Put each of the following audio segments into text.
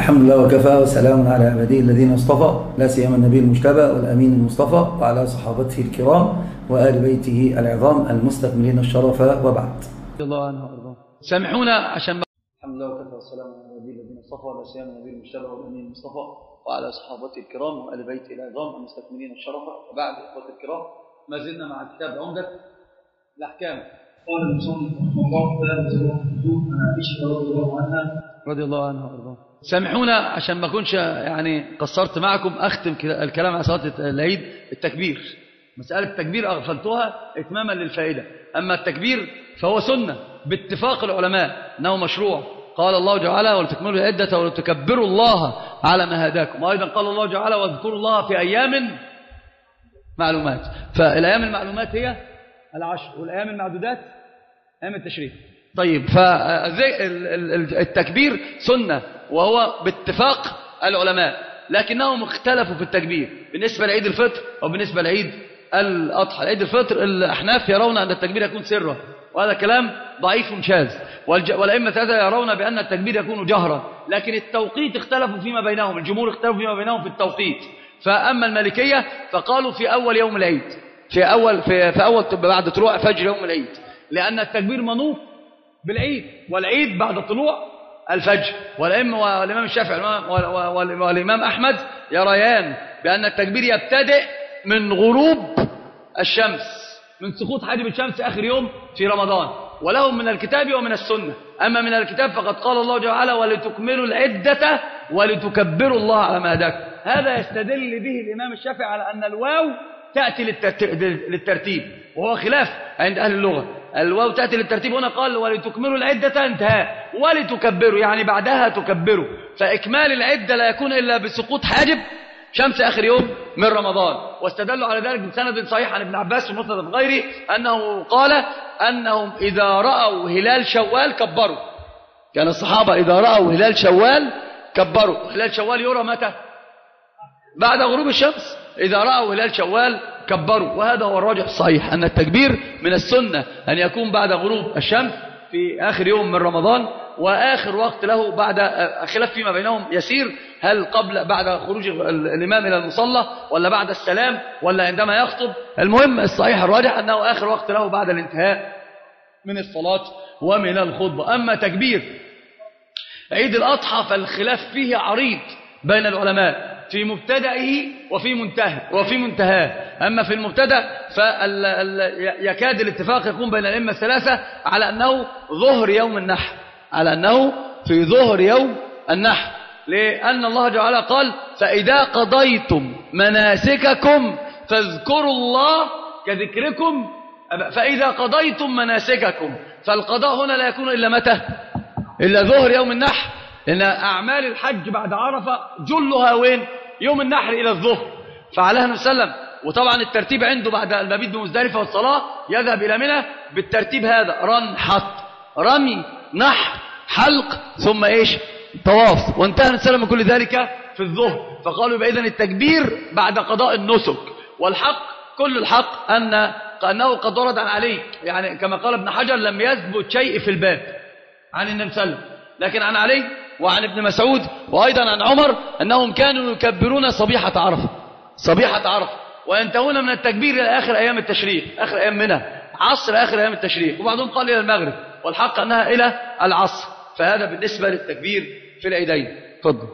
الحمد لله وكفى، وسلام على عباده الذين اصطفى، لا سيما النبي المجتبى والأمين المصطفى وعلى صحابته الكرام وآل بيته العظام المستكملين الشرف، وبعد. الله عنه وارضاه. سامحونا عشان الحمد لله وكفى، والسلام على النبي الذين اصطفى، لا سيما النبي المجتبى والامين المصطفى وعلى صحابته الكرام وآل بيته العظام المستكملين الشرف، وبعد. اخوتي الكرام، ما زلنا مع كتاب عمدة الأحكام. قال المصنف رحمه الله تعالى: عن عائشة رضي الله عنها وارضاه. سامحونا عشان ما اكونش يعني قصرت معكم، اختم الكلام على صلاة العيد. التكبير، مسألة التكبير أغفلتها إتماما للفائدة. أما التكبير فهو سنة باتفاق العلماء أنه مشروع. قال الله تعالى: ولتكملوا العدة ولتكبروا الله على ما هداكم. وأيضا قال الله تعالى: واذكروا الله في أيام معلومات. فالأيام المعلومات هي العشر، والأيام المعدودات أيام التشريق. طيب، فالتكبير سنة وهو باتفاق العلماء، لكنهم اختلفوا في التكبير بالنسبة لعيد الفطر وبالنسبة لعيد الأضحى. عيد الفطر الأحناف يرون أن التكبير يكون سرا، وهذا كلام ضعيف شاذ، والأئمة الثلاثة يرون بأن التكبير يكون جهرا، لكن التوقيت اختلفوا فيما بينهم، الجمهور اختلفوا فيما بينهم في التوقيت. فأما المالكية فقالوا في أول يوم العيد، في أول بعد طلوع فجر يوم العيد، لأن التكبير منوط بالعيد، والعيد بعد طلوع الفجر. والإمام الشافعي والإمام أحمد يريان بأن التكبير يبتدئ من غروب الشمس، من سقوط حاجب الشمس آخر يوم في رمضان، ولهم من الكتاب ومن السنة. أما من الكتاب فقد قال الله تعالى: ولتكملوا العدة ولتكبروا الله على ما هداكم. هذا يستدل به الإمام الشافعي على أن الواو تأتي للترتيب، وهو خلاف عند أهل اللغة. الواو تأتي للترتيب، هنا قال: ولتكملوا العدة انتهاء، ولتكبروا يعني بعدها تكبروا. فإكمال العدة لا يكون إلا بسقوط حاجب شمس آخر يوم من رمضان. واستدلوا على ذلك بسند صحيح عن ابن عباس ومسند غيره أنه قال أنهم إذا رأوا هلال شوال كبروا. كان الصحابة إذا رأوا هلال شوال كبروا. هلال شوال يرى متى؟ بعد غروب الشمس. إذا رأوا هلال شوال كبروا. وهذا هو الراجح الصحيح، أن التكبير من السنة أن يكون بعد غروب الشمس في آخر يوم من رمضان، وآخر وقت له بعد خلاف فيما بينهم يسير، هل بعد خروج الإمام إلى المصلى، ولا بعد السلام، ولا عندما يخطب. المهم الصحيح الراجح أنه آخر وقت له بعد الانتهاء من الصلاة ومن الخطبة. أما تكبير عيد الأضحى فالخلاف فيه عريض بين العلماء في مبتدئه وفي منتهاه. أما في المبتدأ فيكاد الاتفاق يكون بين الأئمة الثلاثة على أنه ظهر يوم النحر، على أنه في ظهر يوم النحر، لأن الله تعالى قال: فإذا قضيتم مناسككم فاذكروا الله كذكركم. فإذا قضيتم مناسككم، فالقضاء هنا لا يكون إلا متى؟ إلا ظهر يوم النحر، لأن أعمال الحج بعد عرفة جلها وين؟ يوم النحر إلى الظهر. فعليه النبي صلى الله عليه وسلم، وطبعا الترتيب عنده بعد المبيت بمزدلفة والصلاة يذهب إلى منى بالترتيب هذا: رمي، نحر، حلق، ثم إيش؟ طواف. وانتهى النبي صلى الله عليه وسلم من كل ذلك في الظهر. فقالوا يبقى إذن التكبير بعد قضاء النسك. والحق كل الحق أنه قد ورد عن علي، يعني كما قال ابن حجر: لم يثبت شيء في الباب عن النبي صلى الله عليه وسلم، لكن عن علي وعن ابن مسعود وأيضا عن عمر أنهم كانوا يكبرون صبيحة عرفة وينتهون من التكبير إلى آخر أيام التشريق، آخر أيام منى، عصر آخر أيام التشريق، وبعضهم قال إلى المغرب، والحق أنها إلى العصر. فهذا بالنسبة للتكبير في العيدين. تفضل.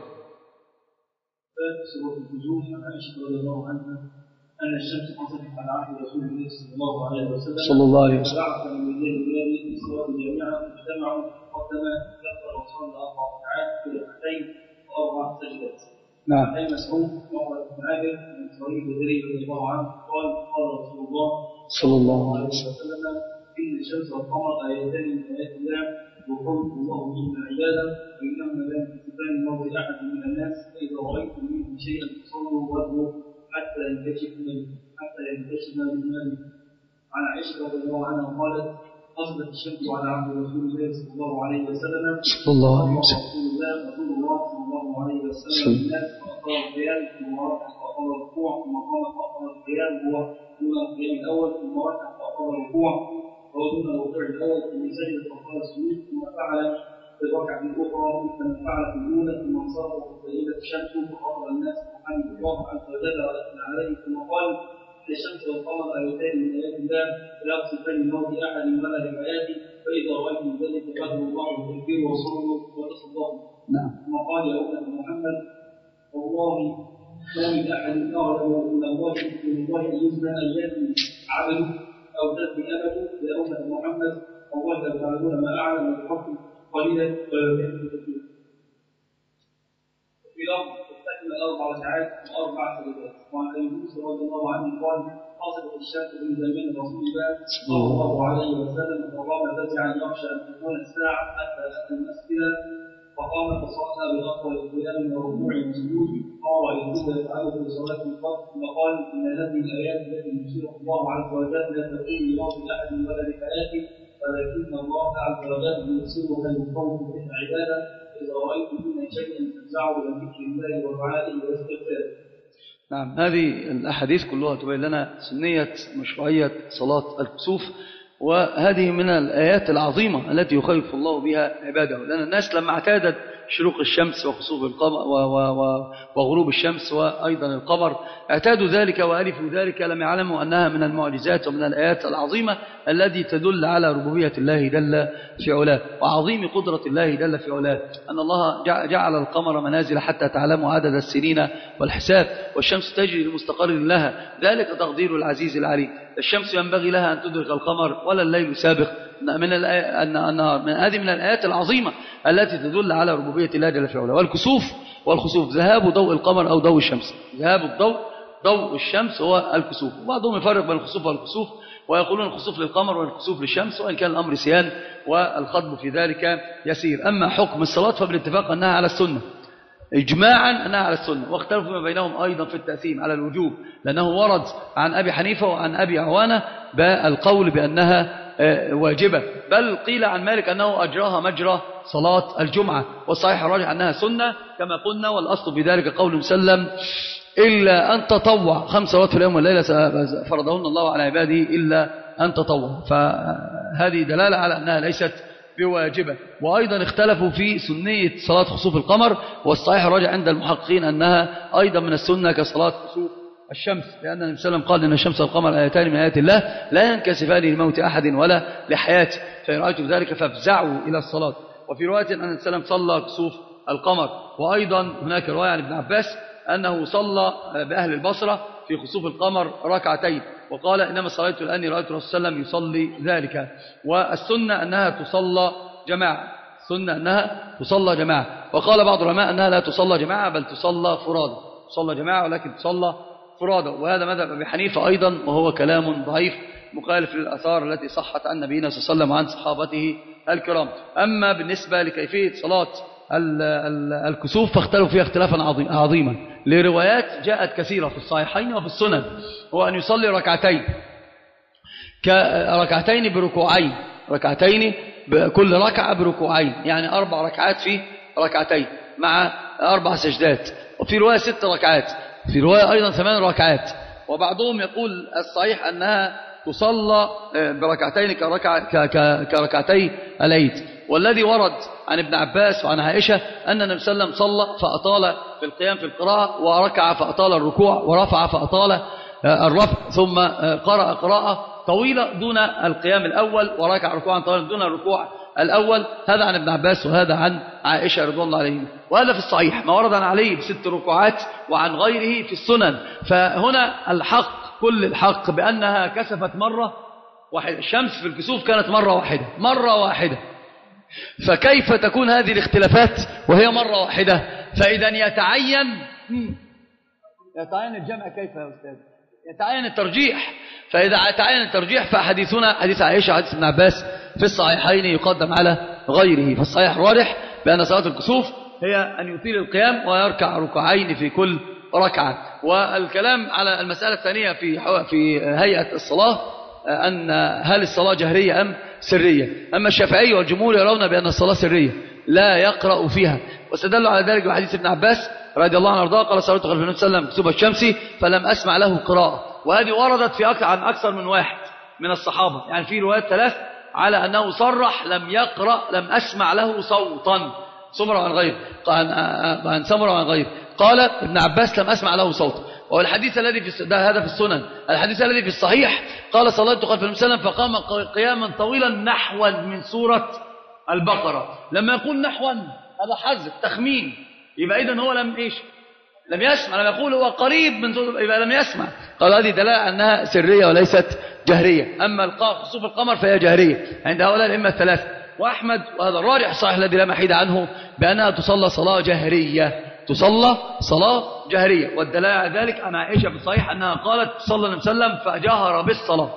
سورة النجوم. عن عائشة رضي الله عنها أن الشمس قصفت على عهد رسول الله صلى الله عليه وسلم فبعث من الليل في صلاة الجماعة اجتمعوا قدما كبر وصلى 4 ركعات في ركعتين و4 سجدات. نعم. عن مسعود وعمر بن عامر من صحيح البدري رضي الله عنه قال: قال رسول الله صلى الله عليه وسلم: إن الشمس والقمر آيتان من آيات الله، وقل الله إن عباده وإنهما لا ينكسفان الله لأحد من الناس، فإذا رأيتم منه شيئا فصلوا وادعوا حتى ينكشف من المال. عن عائشة رضي الله عنها قالت: قصدت الشمس على عهد رسول الله صلى الله عليه وسلم صلى الله عليه وسلم رسول الله صلى الله عليه وسلم الناس فأقر القيام ثم ركع فأقر الركوع ثم قام فأقر القيام هو دون القيام الأول ثم ركع فأقر الركوع وهو دون الركوع الأول ثم سجد فأقر السجود ثم فعل في الركعة الأخرى مثل ما فعل في الأولى ثم انصرف وتبينت الشمس فخاطب الناس وحمد الله عز وجل وأثنى عليه ثم قال الشمس والقمر آيتان من آيات الله لا يصفان الموت أحد ولا لحياته فإذا رأيتم ذلك فاذكروا الله وتكبروا وصلوا وتصدقوا. نعم. ثم قال يا أمة محمد والله ما من أحد أعلم من الله أن يزنى أن يزني عبده أو تزني أبده يا أمة محمد والله لو تعلمون ما أعلم بحكم قليلا ولا يزني كثيرا. في لفظ تستكمل 4 ساعات و4 سجدات. وعن أبي موسى رضي الله عنه قال حصلت الشمس من زمان رسول الله صلى الله عليه وسلم فقام فزعا يخشى أن تكون الساعة حتى أتى المسجد فقام فصلى بأطول القيام وركوع وسجود قال يجوز يفعله في صلاة الفجر ثم قال إن هذه الآيات التي يشيرها الله عز وجل لا تكون لموت أحد ولا لحياته ولكن الله عز وجل يرسلها للقوم في العبادة إذا رأيتم من شيء فافزعوا إلى ذكر الله ودعائه واستغفاره. نعم، هذه الأحاديث كلها تبين لنا سنية مشروعية صلاة الكسوف، وهذه من الآيات العظيمة التي يخيف الله بها عباده، لأن الناس لما اعتادت شروق الشمس وخسوف القمر وغروب الشمس وأيضا القمر اعتادوا ذلك وألفوا ذلك، لم يعلموا أنها من المعجزات ومن الآيات العظيمة التي تدل على ربوبية الله جل في علاه وعظيم قدرة الله جل في علاه، أن الله جعل القمر منازل حتى تعلموا عدد السنين والحساب، والشمس تجري لمستقر لها، ذلك تقدير العزيز العليم. الشمس ينبغي لها أن تدرك القمر ولا الليل سابق من هذه من الآيات العظيمة التي تدل على ربوبية الله جل في علاه. والخسوف ذهاب ضوء القمر أو ضوء الشمس، ذهاب ضوء الشمس هو الكسوف. وبعضهم يفرق بين الخسوف والكسوف ويقولون الخسوف للقمر والكسوف للشمس، وإن كان الأمر سيان والخطب في ذلك يسير. أما حكم الصلاة فبالاتفاق أنها على السنة إجماعا، أنها على السنة، واختلفوا ما بينهم أيضا في التأثيم على الوجوب، لأنه ورد عن أبي حنيفة وعن أبي عوانة بالقول بأنها واجبة، بل قيل عن مالك أنه أجراها مجرى صلاة الجمعة، والصحيح الراجح أنها سنة كما قلنا، والأصل في ذلك قول مسلم إلا أن تطوع 5 صلوات في اليوم والليلة فرضهن الله على عباده إلا أن تطوع، فهذه دلالة على أنها ليست بواجبة. وأيضا اختلفوا في سنية صلاة خسوف القمر، والصحيح الراجح عند المحققين أنها أيضا من السنة كصلاة خسوف الشمس، لأن النبي صلى الله عليه وسلم قال إن الشمس والقمر آيتان من آيات الله لا ينكسفان لموت أحد ولا لحياته، فإن رأيتم ذلك فافزعوا إلى الصلاة. وفي رواية أن النبي صلى الله عليه وسلم صلى خسوف القمر. وأيضا هناك رواية عن ابن عباس أنه صلى بأهل البصرة في خسوف القمر 2 ركعتين، وقال إنما صليت الآن رأيت الرسول صلى الله عليه وسلم يصلي ذلك. والسنة أنها تصلى جماعة، السنة أنها تصلى جماعة. وقال بعض العلماء أنها لا تصلى جماعة بل تصلى فرادى، تصلى جماعة ولكن تصلى فرادى، وهذا مذهب أبي حنيفة أيضا، وهو كلام ضعيف مخالف للآثار التي صحت عن نبينا صلى الله عليه وسلم وعن صحابته الكرام. أما بالنسبة لكيفية صلاة الكسوف فاختلفوا فيها اختلافا عظيما لروايات جاءت كثيرة في الصحيحين وفي السنن، هو أن يصلي ركعتين بركوعين، ركعتين كل ركعة بركوعين، يعني 4 ركعات في ركعتين مع 4 سجدات، وفي رواية 6 ركعات، في رواية أيضا 8 ركعات. وبعضهم يقول الصحيح أنها تصلى بركعتين كركعتي العيد. والذي ورد عن ابن عباس وعن عائشة أن النبي صلى الله عليه وسلم صلى فأطال في القيام في القراءة، وركع فأطال الركوع، ورفع فأطال الرفع، ثم قرأ قراءة طويلة دون القيام الأول، وركع ركوعا طويلا دون الركوع الأول. هذا عن ابن عباس وهذا عن عائشة رضوان الله عليهم. وهذا في الصحيح ما ورد عن علي ب6 ركوعات وعن غيره في السنن. فهنا الحق كل الحق بأنها كسفت مرة واحدة، الشمس في الكسوف كانت مرة واحدة، فكيف تكون هذه الاختلافات وهي مرة واحدة؟ فإذا يتعين الجمع كيف يا أستاذ؟ يتعين الترجيح. فإذا تعين الترجيح فحديثنا حديث عائشة حديث ابن عباس في الصحيحين يقدم على غيره. فالصحيح الراجح بأن صلاة الكسوف هي أن يطيل القيام ويركع ركعين في كل ركعة. والكلام على المسألة الثانية في هيئة الصلاة، أن هل الصلاة جهرية أم سرية؟ أما الشافعي والجمهور يرون بأن الصلاة سرية لا يقرأ فيها، واستدلوا على ذلك بحديث ابن عباس رضي الله عنه وارضاه قال صليت خلف النبي صلى الله عليه وسلم كسوف الشمس فلم أسمع له قراءة. وهذه وردت عن أكثر من واحد من الصحابة، يعني في روايات 3 على أنه صرح لم يقرأ لم أسمع له صوتا سمر عن غير عن سمر عن غير. قال ابن عباس لم أسمع له صوتا. والحديث الذي في هذا في السنن، الحديث الذي في الصحيح قال صليت خلف النبي صلى الله عليه وسلم فقام قياما طويلا نحوا من سورة البقرة. لما يقول نحوا هذا حذف تخمين، يبقى إذن هو لم يسمع. لما يقول هو قريب من سورة يبقى لم يسمع. قال هذه دلالة أنها سرية وليست جهرية. أما خسوف القمر فهي جهرية عند هؤلاء الأئمة الثلاثة. وأحمد وهذا الراجح الصحيح الذي لا محيد عنه بأنها تصلى صلاة جهرية، تصلى صلاة جهرية. والدلالة على ذلك عن عائشة في الصحيح أنها قالت صلى النبي صلى الله عليه وسلم فجهر بالصلاة،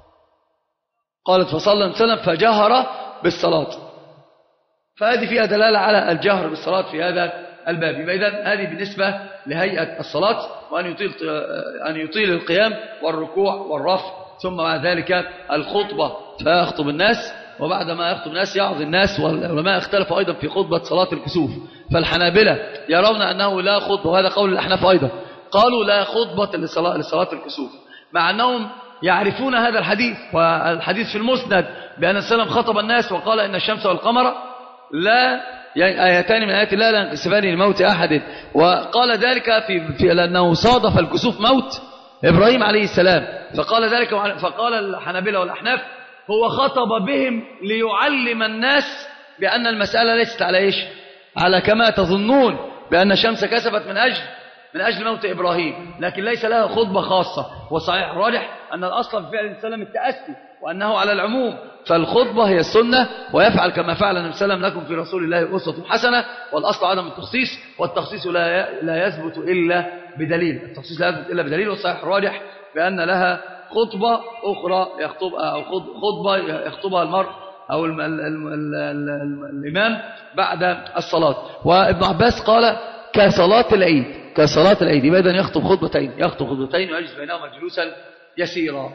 قالت فصلى النبي صلى الله عليه وسلم فجهر بالصلاة. فهذه فيها دلالة على الجهر بالصلاة في هذا الباب. يبقى إذن هذه بالنسبة لهيئة الصلاة، وأن يطيل القيام والركوع والرفع، ثم بعد ذلك الخطبة فيخطب الناس، وبعد ما يخطب الناس يعظ الناس. والعلماء اختلفوا أيضا في خطبة صلاة الكسوف. فالحنابلة يرون أنه لا خطبة، وهذا قول الأحناف أيضا، قالوا لا خطبة لصلاة الكسوف، مع أنهم يعرفون هذا الحديث، والحديث في المسند بأن السلام خطب الناس وقال إن الشمس والقمر لا آيتان من آيات الله لا ينقسمان لموت أحد. وقال ذلك في لأنه صادف الكسوف موت إبراهيم عليه السلام، فقال ذلك. فقال الحنابلة والأحناف هو خطب بهم ليعلم الناس بأن المسألة ليست على إيش؟ على كما تظنون بأن الشمس كسفت من أجل موت إبراهيم، لكن ليس لها خطبة خاصة. وصحيح الراجح أن الأصل في فعل السلام التأسي، وأنه على العموم. فالخطبة هي السنة، ويفعل كما فعل النبي صلى الله عليه وسلم لكم في رسول الله أسوة حسنة. والأصل عدم التخصيص، والتخصيص لا يثبت إلا بدليل، التخصيص لا يثبت إلا بدليل. والصحيح الراجح بأن لها خطبة أخرى خطبة يخطبها المرء أو الإمام بعد الصلاة. وابن عباس قال كصلاة العيد، يبقى إذن يخطب خطبتين ويجلس بينهما جلوسا يسيرا.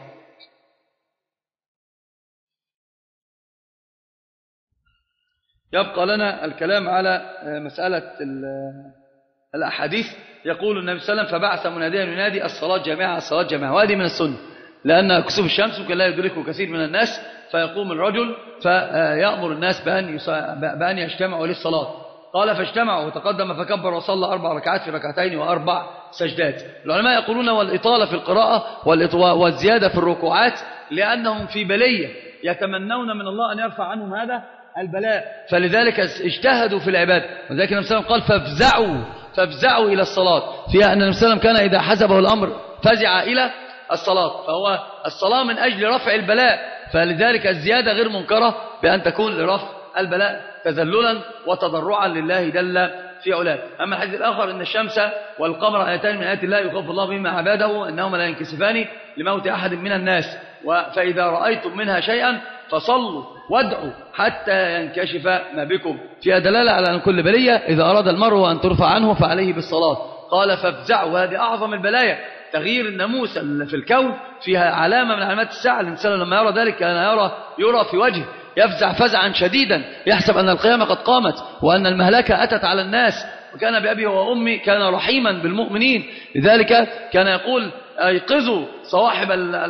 يبقى لنا الكلام على مسألة الأحاديث. يقول النبي صلى الله عليه وسلم فبعث مناديا ينادي الصلاة جامعة، وهذه من السنة، لأن كسوف الشمس ممكن لا يدركه كثير من الناس، فيقوم الرجل فيأمر الناس بأن يجتمعوا للصلاة. قال فاجتمعوا وتقدم فكبر وصلى 4 ركعات في 2 و4 سجدات. العلماء يقولون والإطالة في القراءة والزيادة في الركوعات لأنهم في بلية يتمنون من الله أن يرفع عنهم هذا البلاء، فلذلك اجتهدوا في العبادة. وذلك النبي صلى الله عليه وسلم قال فافزعوا إلى الصلاة، فيها أن النبي صلى الله عليه وسلم كان إذا حسبه الأمر فزع إلى الصلاة، فهو الصلاة من أجل رفع البلاء، فلذلك الزيادة غير منكرة بأن تكون لرفع البلاء تذللا وتضرعا لله جل في علاه. أما الحديث الآخر إن الشمس والقمر آيتان من آيات الله يخوف الله بهما عباده إنهما لا ينكسفان لموت أحد من الناس، فإذا رأيتم منها شيئا فصلوا وادعوا حتى ينكشف ما بكم. فيها دلالة على أن كل بلية إذا أراد المرء أن ترفع عنه فعليه بالصلاة. قال فافزعوا، وهذه أعظم البلايا، تغيير الناموس في الكون فيها علامة من علامات الساعة. الإنسان لما يرى ذلك كان يرى في وجهه يفزع فزعا شديدا، يحسب أن القيامة قد قامت وأن المهلكة أتت على الناس. وكان بأبي وأمي كان رحيما بالمؤمنين، لذلك كان يقول ايقظوا صواحب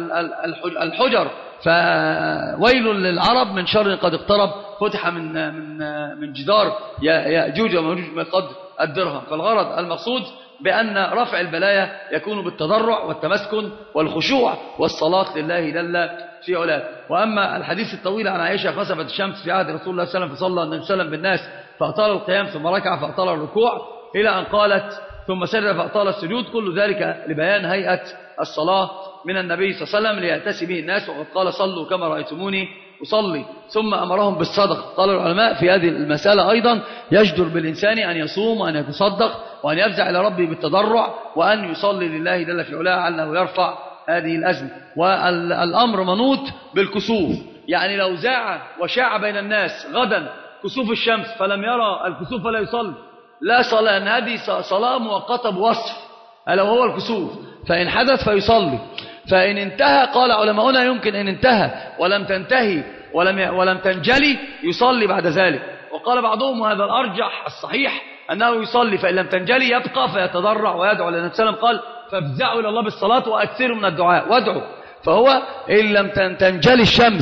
الحجر فويل للعرب من شر قد اقترب فتح من جدار يأجوج ومأجوج بقدر الدرهم. فالغرض المقصود بأن رفع البلايا يكون بالتضرع والتمسكن والخشوع والصلاة لله جل في علاه. وأما الحديث الطويل عن عائشة خسفت الشمس في عهد رسول الله صلى الله عليه وسلم فصلى النبي صلى الله عليه وسلم بالناس فأطال القيام ثم ركع فأطال الركوع إلى أن قالت ثم سجد فأطال السجود، كل ذلك لبيان هيئة الصلاة من النبي صلى الله عليه وسلم ليأتسي به الناس. وقد قال صلوا كما رأيتموني أصلي، ثم أمرهم بالصدق. قال العلماء في هذه المسألة أيضا يجدر بالإنسان أن يصوم وأن يتصدق وأن يفزع إلى ربه بالتضرع وأن يصلي لله جل في علاه علّه يرفع هذه الأزمة. والأمر منوط بالكسوف، يعني لو زاع وشاع بين الناس غدا كسوف الشمس فلم يرى الكسوف فلا يصلي، لا صلاة، أن هذه صلاة مؤقتة بوصف ألا وهو الكسوف، فإن حدث فيصلي، فإن انتهى قال علماؤنا يمكن إن انتهى ولم تنتهي ولم تنجلي يصلي بعد ذلك. وقال بعضهم وهذا الأرجح الصحيح أنه يصلي، فإن لم تنجلي يبقى فيتضرع ويدعو، لأن النبي صلى الله عليه وسلم قال فافزعوا إلى الله بالصلاة وأكثروا من الدعاء وادعوا. فهو إن لم تنجلي الشمس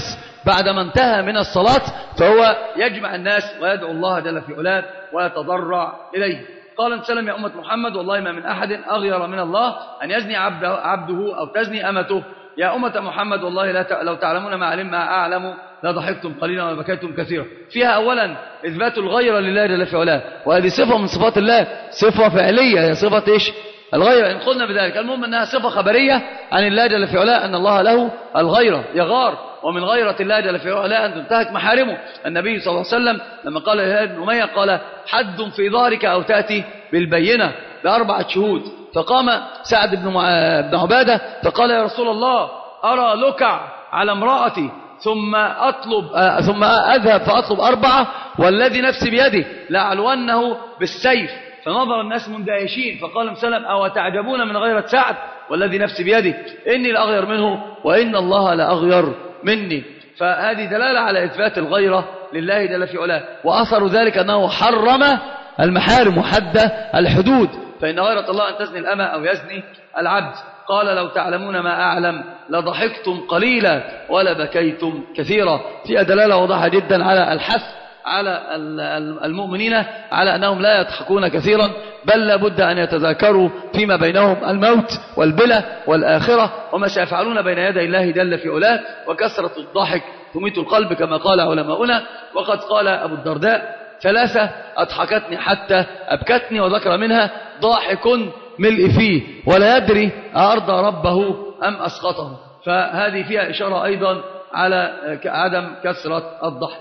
بعدما انتهى من الصلاة فهو يجمع الناس ويدعو الله جل في علاه ويتضرع إليه. قال سلم يا أمة محمد والله ما من أحد أغير من الله أن يزني عبده أو تزني أمته. يا أمة محمد والله لو تعلمون ما أعلم لضحكتم قليلا وبكيتم كثيرا. فيها أولا إثبات الغيرة لله جل في علاه، وهذه صفة من صفات الله، صفة فعلية، هي صفة إيش؟ الغيرة إن قلنا بذلك. المهم أنها صفة خبرية عن الله جل في علاه أن الله له الغيرة، يغار، ومن غيرة الله جل في علاه أن تنتهك محارمه. النبي صلى الله عليه وسلم لما قال لهلال بن أمية قال حد في ظهرك أو تأتي بالبينة ب4 شهود. فقام سعد بن عبادة فقال يا رسول الله أرى لكع على امرأتي ثم أذهب فأطلب 4 والذي نفسي بيده لأعلونه بالسيف. فنظر الناس مندهشين فقال سلم أو تعجبون من غيرة سعد والذي نفسي بيده إني لأغير منه وإن الله لأغير مني. فهذه دلالة على إثبات الغيرة لله جل في علاه، وأثر ذلك أنه حرم المحارم وحد الحدود، فإن غيرة الله أن تزني الأمة أو يزني العبد. قال لو تعلمون ما أعلم لضحكتم قليلا ولبكيتم كثيرا. فيها دلالة واضحة جدا على الحث على المؤمنين على أنهم لا يضحكون كثيرا، بل لابد أن يتذاكروا فيما بينهم الموت والبلى والآخرة وما سيفعلون بين يدي الله جل في علاه. وكثرة الضحك تميت القلب كما قال علماؤنا. وقد قال أبو الدرداء 3 أضحكتني حتى أبكتني، وذكر منها ضاحك ملء فيه ولا يدري أرضى ربه أم أسقطه. فهذه فيها إشارة أيضا على عدم كثرة الضحك.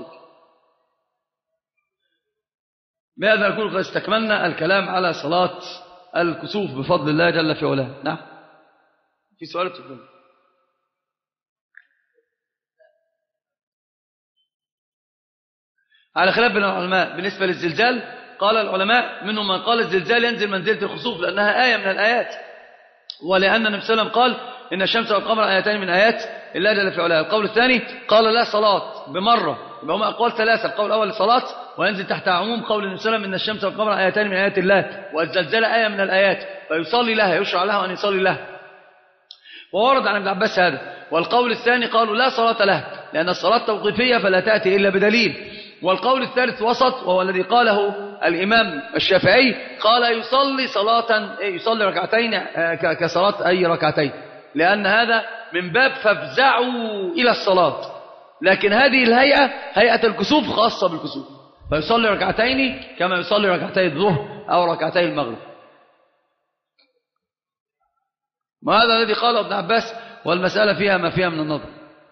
بهذا نكون قد استكملنا الكلام على صلاة الكسوف بفضل الله جل في علاه. نعم، في سؤال تفضل. على خلاف بين العلماء بالنسبة للزلزال. قال العلماء منهم من قال الزلزال ينزل منزلة الخسوف لأنها آية من الآيات، ولأن النبي صلى الله عليه وسلم قال إن الشمس والقمر آيتان من آيات الله جل في علاه. القول الثاني قال لا صلاة بمرة. يبقى هم أقوال 3. القول الأول الصلاة وينزل تحت عموم قول النبي صلى الله عليه وسلم إن الشمس والقمر آيتان من آيات الله، والزلزال آية من الآيات فيصلي لها، يشرع له أن يصلي لها. وورد عن ابن عباس هذا. والقول الثاني قالوا لا صلاة لها لأن الصلاة توقيفية فلا تأتي إلا بدليل. والقول الثالث وسط وهو الذي قاله الإمام الشافعي، قال يصلي صلاة يصلي ركعتين كصلاة أي ركعتين، لأن هذا من باب فافزعوا إلى الصلاة. لكن هذه الهيئة هيئة الكسوف خاصة بالكسوف، فيصلي ركعتين كما يصلي ركعتي الظهر أو ركعتي المغرب. وهذا الذي قاله ابن عباس، والمسألة فيها ما فيها من النظر.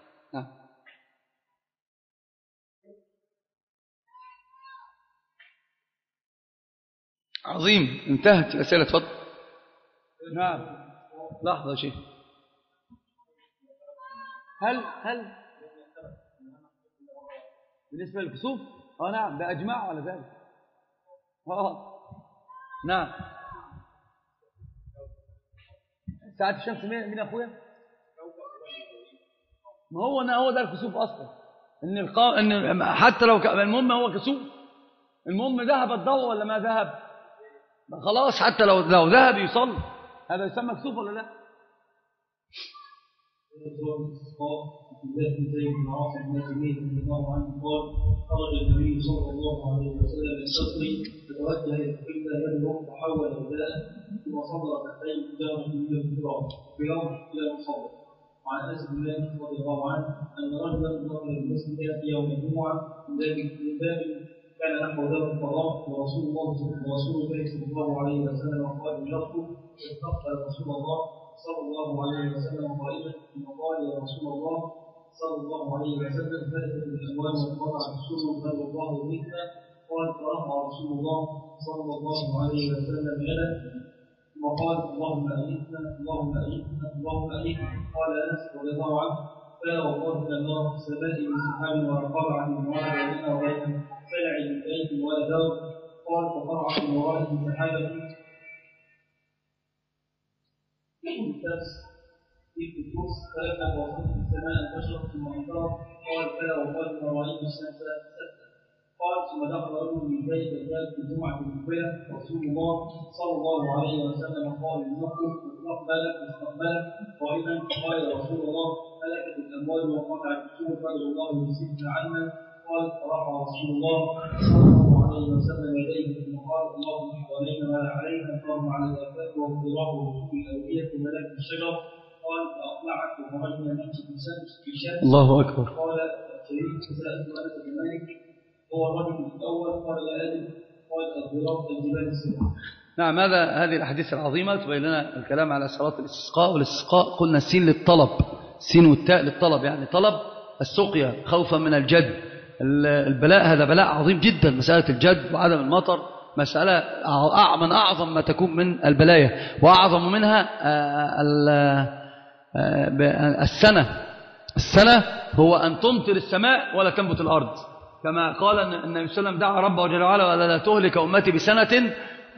عظيم، انتهت الأسئلة. تفضل. نعم، لحظة شيء. هل بالنسبة للكسوف نعم، ده أجمعوا على ذلك. نعم، ساعة الشمس مين أخويا؟ ما هو ده الكسوف أصلا، إن حتى لو المهم هو كسوف، المهم ذهب الضوء ولا ما ذهب، خلاص حتى لو ذهب يصلي، هذا يسمى كسوف ولا لا؟ خرج النبي صلى الله عليه وسلم من صدره فتوجه الى القبله يدعو وحول رداءه ثم صلى ركعتين قدام النبي في يوم الى مصلى. وعن انس بن مالك رضي الله عنه ان رجلا دخل المسجد يوم الجمعه من باب كان نحو ذات الفضاء ورسول الله صلى الله عليه وسلم قائم يخطب فاستقبل رسول الله صلى الله عليه وسلم قائما ثم قال يا رسول الله صلى الله عليه وسلم فلتت الاموال وانقطع السر بل الله منا. قال فرفع رسول الله صلى الله عليه وسلم يده ثم قال اللهم اجثنا اللهم اجثنا اللهم اجثنا. قال انس رضي الله عنه فلا والله الا الله في السماء من سحاب وقطعت المواد بيننا وبين سلع من بيت ولا دار. قال فقطعت المواد من سحابه في القدس فلما وصلت السماء انتشرت ثم انطلق. قال فلا والله ما رايت الشمس سكتا. قال ثم دخل رجل من بيت البلد في الجمعة المقبلة رسول الله صلى الله عليه وسلم قال لنقل فاستقبله قائما فقال يا رسول الله هلكت الأموال وقطعت السوق فادعوا الله يمسكنا عنا قال فرفع رسول الله صلى الله عليه وسلم يديه ثم قال اللهم حوالينا ولا علينا اللهم على الآفات واضطراب ووصول الأودية وملك الشجر قال فأطلعت وخرجنا نمشي في شمس الله أكبر. قال شريك سألت أنس بن مالك هو الرجل الأول قال لا أدري قال الضراب الجبال السبع. نعم، هذه الأحاديث العظيمة تبين لنا الكلام على صلاة الاستسقاء. والاستسقاء قلنا السين للطلب، السين والتاء للطلب، يعني طلب السقيا خوفا من الجد. البلاء هذا بلاء عظيم جدا، مسألة الجد وعدم المطر مسألة من أعظم ما تكون من البلايا، وأعظم منها السنة هو أن تمطر السماء ولا تنبت الأرض، كما قال النبي صلى الله عليه وسلم دعا ربه جل وعلا ولا لا تهلك أمتي بسنة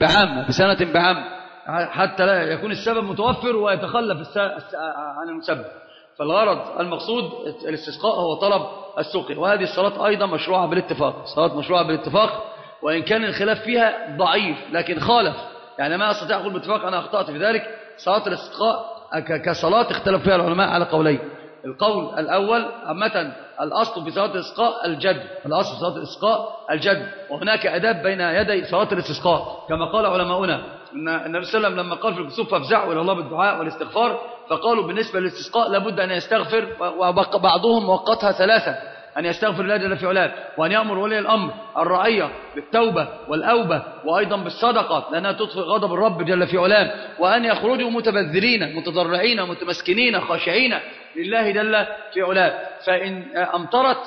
بعام حتى لا يكون السبب متوفر ويتخلف عن المسبب. فالغرض المقصود الاستسقاء هو طلب السقيا. وهذه الصلاة أيضا مشروعة بالاتفاق، صلاة مشروعة بالاتفاق، وإن كان الخلاف فيها ضعيف لكن خالف، يعني ما أستطيع أقول بالاتفاق أنا أخطأت في ذلك. صلاة الاستسقاء كصلاة اختلف فيها العلماء على قولين. القول الأول عامة الأصل في صلاة الاستسقاء الجد، الأصل في صلاة الاستسقاء الجد، وهناك أداب بين يدي صلاة الاستسقاء كما قال علماؤنا أن النبي صلى الله عليه وسلم لما قال في الكسوف فافزعوا إلى الله بالدعاء والاستغفار، فقالوا بالنسبة للاستسقاء لابد أن يستغفر، وبعضهم موقتها ثلاثة: أن يستغفر الله جل في علاه، وأن يأمر ولي الأمر الرعية بالتوبة والأوبة وأيضا بالصدقة لأنها تطفئ غضب الرب جل في علاه، وأن يخرجوا متبذرين متضرعين متمسكنين خاشعين لله جل في علاه. فإن أمطرت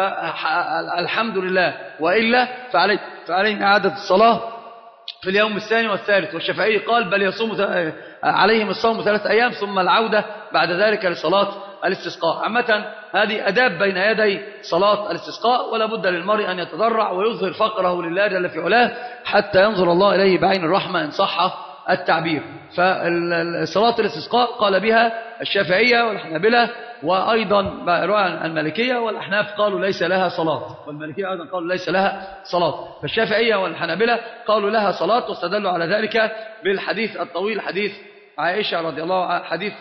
فالحمد لله، وإلا فعليهم إعادة الصلاة في اليوم الثاني والثالث. والشافعي قال بل يصوم عليهم الصوم 3 أيام ثم العودة بعد ذلك لصلاة الاستسقاء. عامة هذه أداب بين يدي صلاة الاستسقاء، ولا بد للمرء أن يتضرع ويظهر فقره لله جل في علاه حتى ينظر الله إليه بعين الرحمة إن صح التعبير. فصلاة الاستسقاء قال بها الشافعية والحنابلة، وأيضا رواية المالكية والأحناف قالوا ليس لها صلاة، والمالكية أيضا قالوا ليس لها صلاة. فالشافعية والحنابلة قالوا لها صلاة، واستدلوا على ذلك بالحديث الطويل، حديث عائشة رضي الله عنها، حديث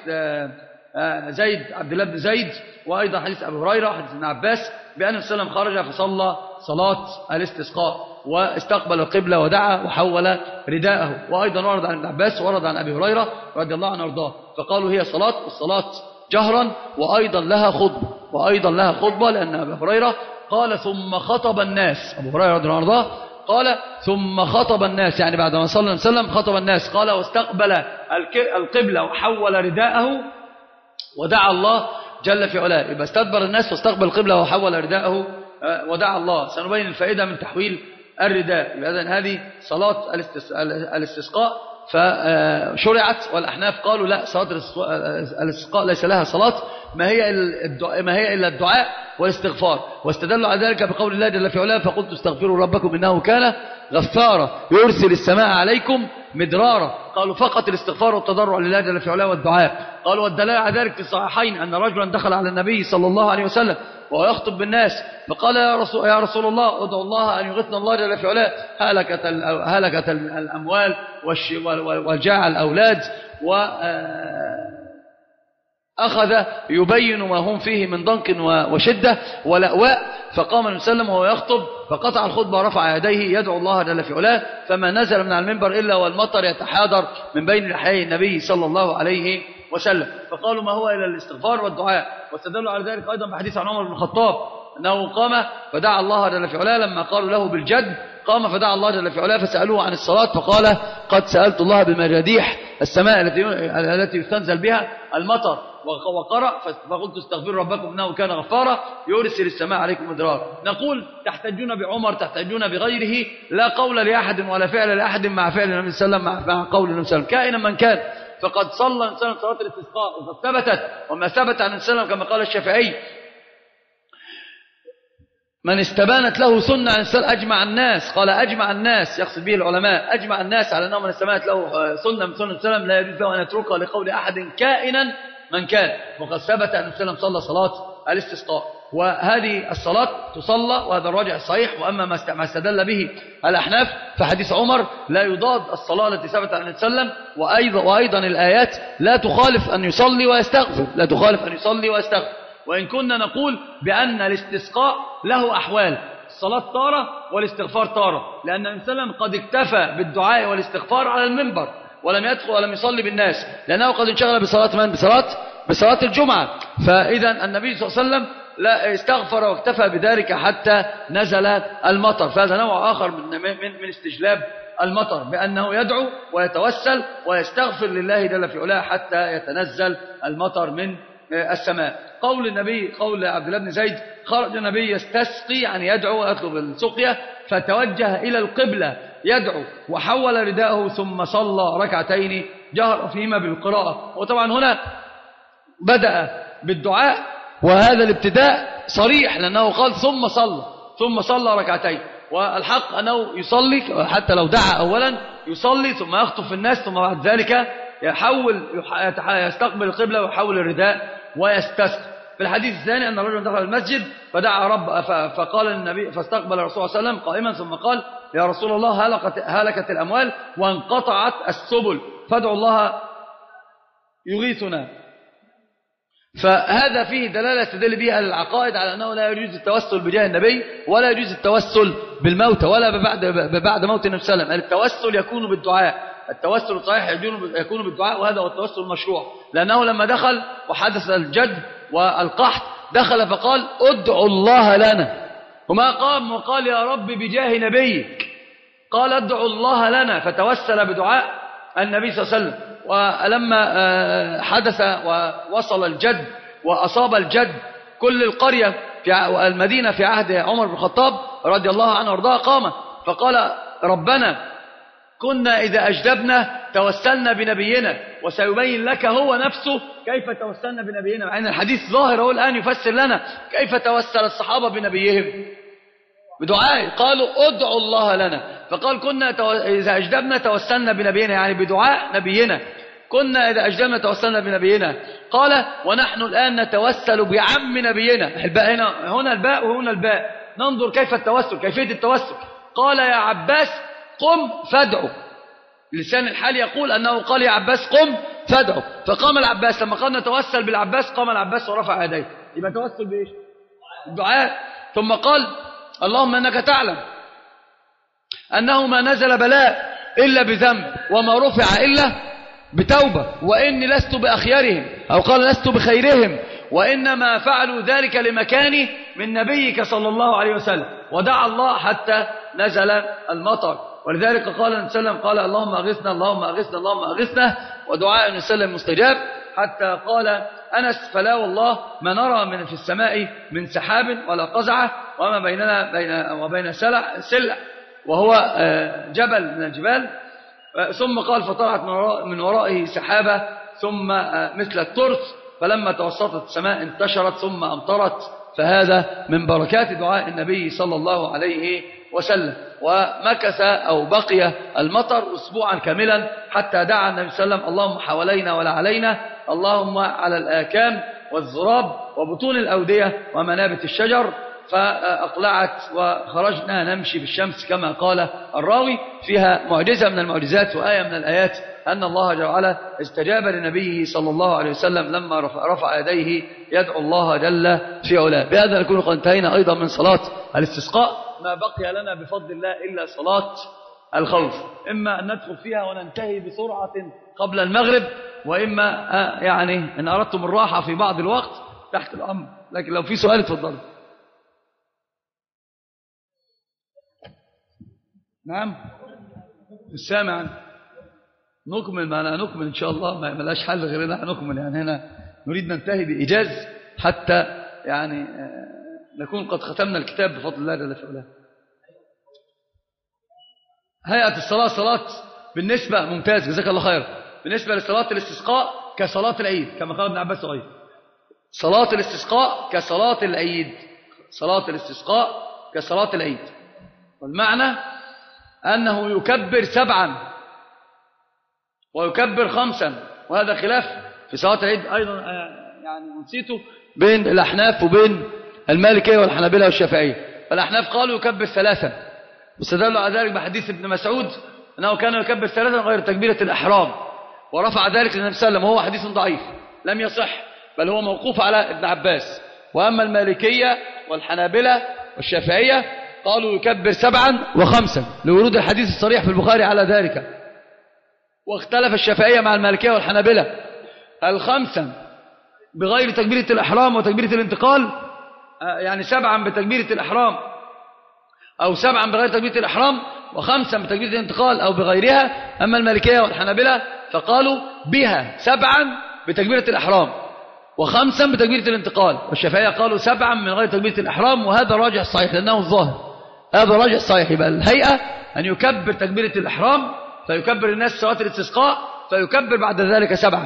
زيد عبد الله بن زيد، وأيضا حديث أبي هريرة وحديث ابن عباس بأن النبي صلى الله عليه وسلم خرج فصلى صلاة الاستسقاء واستقبل القبلة ودعا وحول رداءه. وأيضا ورد عن ابن عباس ورد عن أبي هريرة رضي الله عنه وارضاه، فقالوا هي صلاة، والصلاة جهرا، وأيضا لها خطبة لأن أبي هريرة قال ثم خطب الناس، أبو هريرة رضي الله عنه وارضاه قال ثم خطب الناس، يعني بعد ما صلى الله عليه وسلم خطب الناس، قال واستقبل القبلة وحول رداءه ودعا الله جل في علاه. يبقى استدبر الناس واستقبل القبلة وحول رداءه ودعا الله. سنبين الفائدة من تحويل الرداء. إذن هذه صلاة الاستسقاء فشرعت، والأحناف قالوا لا، صلاة الاستسقاء ليس لها صلاة، ما هي إلا الدعاء والاستغفار. واستدلوا على ذلك بقول الله جل في علاه فقلت استغفروا ربكم إنه كان غفارا يرسل السماء عليكم مدرارا. قالوا فقط الاستغفار والتضرع لله جل في علاه والدعاء. قالوا والدلالة على ذلك في الصحيحين أن رجلا دخل على النبي صلى الله عليه وسلم وهو يخطب بالناس فقال يا رسول الله ادعو الله أن يغثنا الله جل في علاه، هلكت الأموال والجاع الأولاد، وأخذ يبين ما هم فيه من ضنك وشدة ولأواء. فقام النبي صلى الله عليه وسلم وهو يخطب فقطع الخطبة ورفع يديه يدعو الله جل في علاه، فما نزل من المنبر إلا والمطر يتحاضر من بين لحيي النبي صلى الله عليه وسلم. فقالوا ما هو إلا الاستغفار والدعاء. واستدلوا على ذلك أيضا بحديث عن عمر بن الخطاب أنه قام فدعا الله جل في علاه لما قالوا له بالجد، قام فدعا الله جل في علاه فسألوه عن الصلاة فقال قد سألت الله بمجاديح السماء التي يستنزل بها المطر، وقرأ فقلت استغفروا ربكم إنه كان غفارا يرسل السماء عليكم مدرارا. نقول تحتجون بعمر تحتجون بغيره، لا قول لأحد ولا فعل لأحد مع فعل النبي صلى الله عليه وسلم مع قول النبي صلى الله عليه وسلم كائنا من كان. فقد صلى النبي صلاة الاستسقاء وقد ثبتت، وما ثبت عن النبي صلى الله عليه وسلم كما قال الشافعي من استبانت له سنة عن السلام أجمع الناس، قال أجمع الناس يقصد به العلماء، أجمع الناس على أنه من استبانت له سنة من سنة السلام لا يجوز له أن يتركها لقول أحد كائنا من كان. وقد ثبت أن السلام صلى صلاة الاستسقاء. وهذه الصلاة تصلى، وهذا الراجع الصحيح. وأما ما استدل به الأحناف فحديث عمر لا يضاد الصلاة التي ثبت عن النبي صلى الله عليه وسلم، وأيضا الآيات لا تخالف أن يصلي ويستغفر، لا تخالف أن يصلي ويستغفر. وإن كنا نقول بأن الاستسقاء له أحوال، الصلاة تارة والاستغفار تارة، لأن النبي صلى الله عليه وسلم قد اكتفى بالدعاء والاستغفار على المنبر ولم يدخل ولم يصلي بالناس، لأنه قد انشغل بصلاة من؟ بصلاة الجمعة. فإذا النبي صلى الله عليه وسلم لا استغفر واكتفى بذلك حتى نزل المطر. فهذا نوع آخر من استجلاب المطر، بأنه يدعو ويتوسل ويستغفر لله جل في علاه حتى يتنزل المطر من السماء. قول النبي، قول عبد الله بن زيد: خرج النبي يستسقي، يعني يدعو ويطلب السقيا، فتوجه إلى القبلة يدعو وحول رداءه ثم صلى ركعتين جهر فيهما بالقراءة. وطبعا هنا بدأ بالدعاء، وهذا الابتداء صريح لأنه قال ثم صلى ركعتين، والحق أنه يصلي حتى لو دعا أولا يصلي ثم يخطف الناس، ثم بعد ذلك يستقبل القبلة ويحول الرداء ويستسقي. في الحديث الثاني أن رجلا دخل المسجد فدعا رب فقال النبي، فاستقبل الرسول صلى الله عليه وسلم قائما ثم قال: يا رسول الله هلكت الأموال وانقطعت السبل فادعوا الله يغيثنا. فهذا فيه دلالة يستدل بها العقائد على أنه لا يجوز التوسل بجاه النبي، ولا يجوز التوسل بالموت ولا بعد موت النبي صلى الله عليه وسلم. التوسل يكون بالدعاء، التوسل الصحيح يكون بالدعاء، وهذا هو التوسل المشروع. لأنه لما دخل وحدث الجد والقحط دخل فقال: ادعوا الله لنا، وما قام وقال: يا رب بجاه نبيك، قال: ادعوا الله لنا، فتوسل بدعاء النبي صلى الله عليه وسلم. ولما حدث ووصل الجد وأصاب الجد كل القرية في المدينة في عهد عمر بن الخطاب رضي الله عنه وارضاه، قام فقال: ربنا كنا إذا أجدبنا توسلنا بنبينا، وسيبين لك هو نفسه كيف توسلنا بنبينا. مع أن الحديث ظاهر هو الآن يفسر لنا كيف توسل الصحابة بنبيهم بدعاء، قالوا: ادعوا الله لنا، فقال: كنا إذا أجدبنا توسلنا بنبينا، يعني بدعاء نبينا، كنا إذا أجدبنا توسلنا بنبينا. قال: ونحن الآن نتوسل بعم نبينا. الباء هنا الباء وهنا الباء، ننظر كيف التوسل، كيفية التوسل. قال: يا عباس قم فادعو. لسان الحال يقول أنه قال: يا عباس قم فادعو، فقام العباس. لما قال نتوسل بالعباس قام العباس ورفع يديه، يبقى توسل بإيش؟ الدعاء. ثم قال: اللهم أنك تعلم أنه ما نزل بلاء إلا بذنب، وما رفع إلا بتوبة، وإني لست بأخيرهم، أو قال: لست بخيرهم، وإنما فعلوا ذلك لمكاني من نبيك صلى الله عليه وسلم. ودعا الله حتى نزل المطر. ولذلك قال النبي صلى الله عليه وسلم: قال: اللهم أغثنا اللهم أغثنا اللهم أغثنا، ودعاء النبي صلى الله عليه وسلم مستجاب. حتى قال أنس: فلا والله ما نرى من في السماء من سحاب ولا قزعة، وما بيننا وبين سلع وهو جبل من الجبال. ثم قال: فطلعت من ورائه سحابة ثم مثل الترس، فلما توسطت السماء انتشرت ثم أمطرت. فهذا من بركات دعاء النبي صلى الله عليه وسلم. ومكث أو بقي المطر أسبوعا كاملا حتى دعا النبي صلى الله عليه وسلم: اللهم حوالينا ولا علينا، اللهم على الآكام والزراب وبطون الأودية ومنابت الشجر. فأقلعت وخرجنا نمشي بالشمس كما قال الراوي. فيها معجزة من المعجزات وآية من الآيات أن الله جل وعلا استجاب لنبيه صلى الله عليه وسلم لما رفع يديه يدعو الله جل في علاه. بهذا نكون قد انتهينا أيضا من صلاة الاستسقاء. ما بقي لنا بفضل الله إلا صلاة الخوف، إما أن ندخل فيها وننتهي بسرعة قبل المغرب، وإما يعني إن أردتم الراحة في بعض الوقت تحت الأمر. لكن لو في سؤال اتفضلوا. نعم السامع. نكمل معنا، نكمل إن شاء الله، ما لاش حل غير أن نكمل. يعني هنا نريد ننتهي بإيجاز حتى يعني نكون قد ختمنا الكتاب بفضل الله جل في علاه. هيئة الصلاة صلاة بالنسبة ممتاز، جزاك الله خير. بالنسبة لصلاة الاستسقاء كصلاة العيد كما قال ابن عباس أيضا، صلاة الاستسقاء كصلاة العيد، صلاة الاستسقاء كصلاة العيد. والمعنى أنه يكبر 7 ويكبر 5، وهذا خلاف في صلاة العيد أيضا يعني نسيته بين الأحناف وبين المالكية والحنابلة والشافعية. فالأحناف قالوا يكبر ثلاثا، واستدلوا على ذلك بحديث ابن مسعود أنه كان يكبر ثلاثا غير تكبيرة الإحرام، ورفع ذلك للنبي صلى الله عليه وسلم، وهو حديث ضعيف لم يصح، بل هو موقوف على ابن عباس. وأما المالكية والحنابلة والشافعية قالوا يكبر 7 و5 لورود الحديث الصريح في البخاري على ذلك. واختلف الشافعية مع المالكية والحنابلة هل 5 بغير تكبيرة الإحرام وتكبيرة الانتقال، يعني 7 بتكبيرة الإحرام، أو 7 بغير تكبيرة الإحرام و5 بتكبيرة الانتقال أو بغيرها. أما المالكية والحنابلة فقالوا بها 7 بتكبيرة الإحرام و5 بتكبيرة الانتقال، والشافعية قالوا 7 من غير تكبيرة الإحرام، وهذا راجع الصحيح لأنه الظاهر، هذا راجع الصحيح. يبقى الهيئة أن يكبر تكبيرة الإحرام فيكبر الناس صلاة الاستسقاء، فيكبر بعد ذلك 7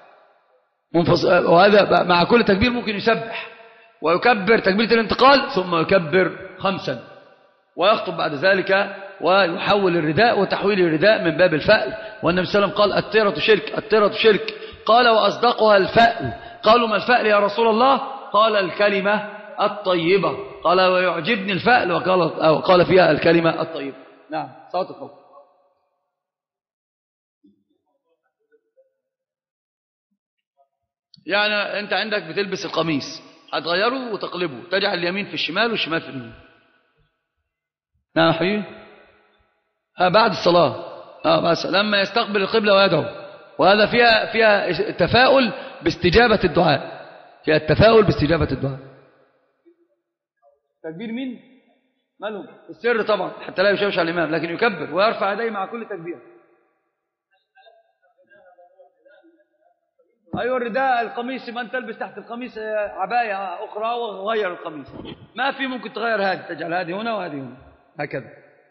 وهذا مع كل تكبير ممكن يسبح، ويكبر تكبيرة الانتقال ثم يكبر 5، ويخطب بعد ذلك ويحول الرداء، وتحويل الرداء من باب الفأل. والنبي صلى الله عليه وسلم قال التيرة شرك، التيرة شرك. قال وأصدقها الفأل. قالوا ما الفأل يا رسول الله؟ قال الكلمة الطيبة. قال ويعجبني الفأل، وقال فيها الكلمة الطيبة. نعم صلاة الخوف. يعني أنت عندك بتلبس القميص، هتغيره وتقلبه، تجعل اليمين في الشمال والشمال في اليمين. نعم حبيبي، بعد الصلاة بس لما يستقبل القبلة ويدعو، وهذا فيها تفاؤل باستجابة الدعاء، فيها التفاؤل باستجابة الدعاء. تكبير مين؟ مالهم؟ السر طبعا حتى لا يشوش على الإمام، لكن يكبر ويرفع يديه مع كل تكبير. أيوة الرداء القميص، يبقى أنت تلبس تحت القميص عباية أخرى وغير القميص، ما في ممكن تغير هذه، تجعل هذه هنا وهذه هنا هكذا.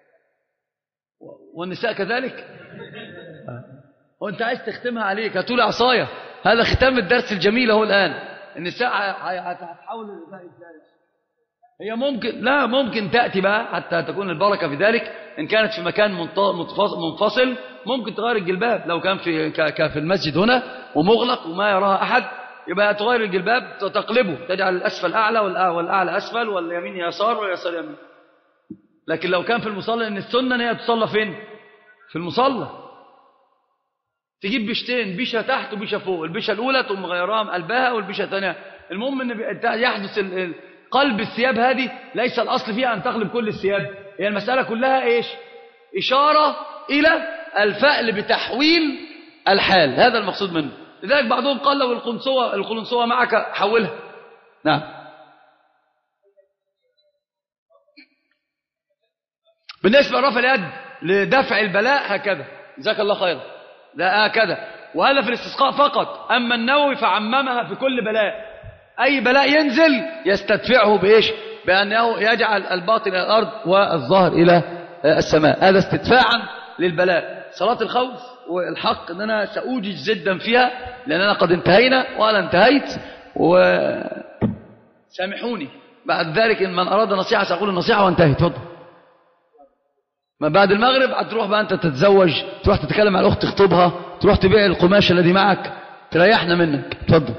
والنساء كذلك. وأنت عايز تختمها عليك هتقول عصاية. هذا ختام الدرس الجميل هو الآن. النساء هتحاول هي ممكن، لا ممكن تأتي بقى حتى تكون البركة في ذلك. إن كانت في مكان منفصل ممكن تغير الجلباب، لو كان في المسجد هنا ومغلق وما يراها أحد، يبقى تغير الجلباب تقلبه، تجعل الأسفل أعلى والأعلى أسفل واليمين يسار واليسار يمين. لكن لو كان في المصلى، إن السنة إن هي تصلى فين؟ في المصلى. تجيب بيشتين، بيشة تحت وبيشة فوق، البيشة الأولى تقوم غيرها قلبها والبيشة الثانية. المهم إن يحدث قلب الثياب. هذه ليس الأصل فيها أن تقلب كل الثياب، هي المسألة كلها إيش؟ إشارة إلى الفأل بتحويل الحال، هذا المقصود منه. لذلك بعضهم قال لو القلنسوة معك حولها. نعم. بالنسبة لرفع اليد لدفع البلاء هكذا، جزاك الله خيرا، ده هكذا، وهذا في الاستسقاء فقط. أما النووي فعممها في كل بلاء، أي بلاء ينزل يستدفعه بإيش؟ بأنه يجعل الباطن إلى الأرض والظاهر إلى السماء، هذا استدفاعا للبلاء. صلاة الخوف والحق أن أنا سأوجج جدا فيها، لأننا قد انتهينا وأنا انتهيت، وسامحوني بعد ذلك إن من أراد نصيحة سأقول النصيحة وانتهي. تفضل. ما بعد المغرب هتروح بقى أنت تتزوج، تروح تتكلم مع الأخت تخطبها، تروح تبيع القماش الذي معك، تريحنا منك. تفضل.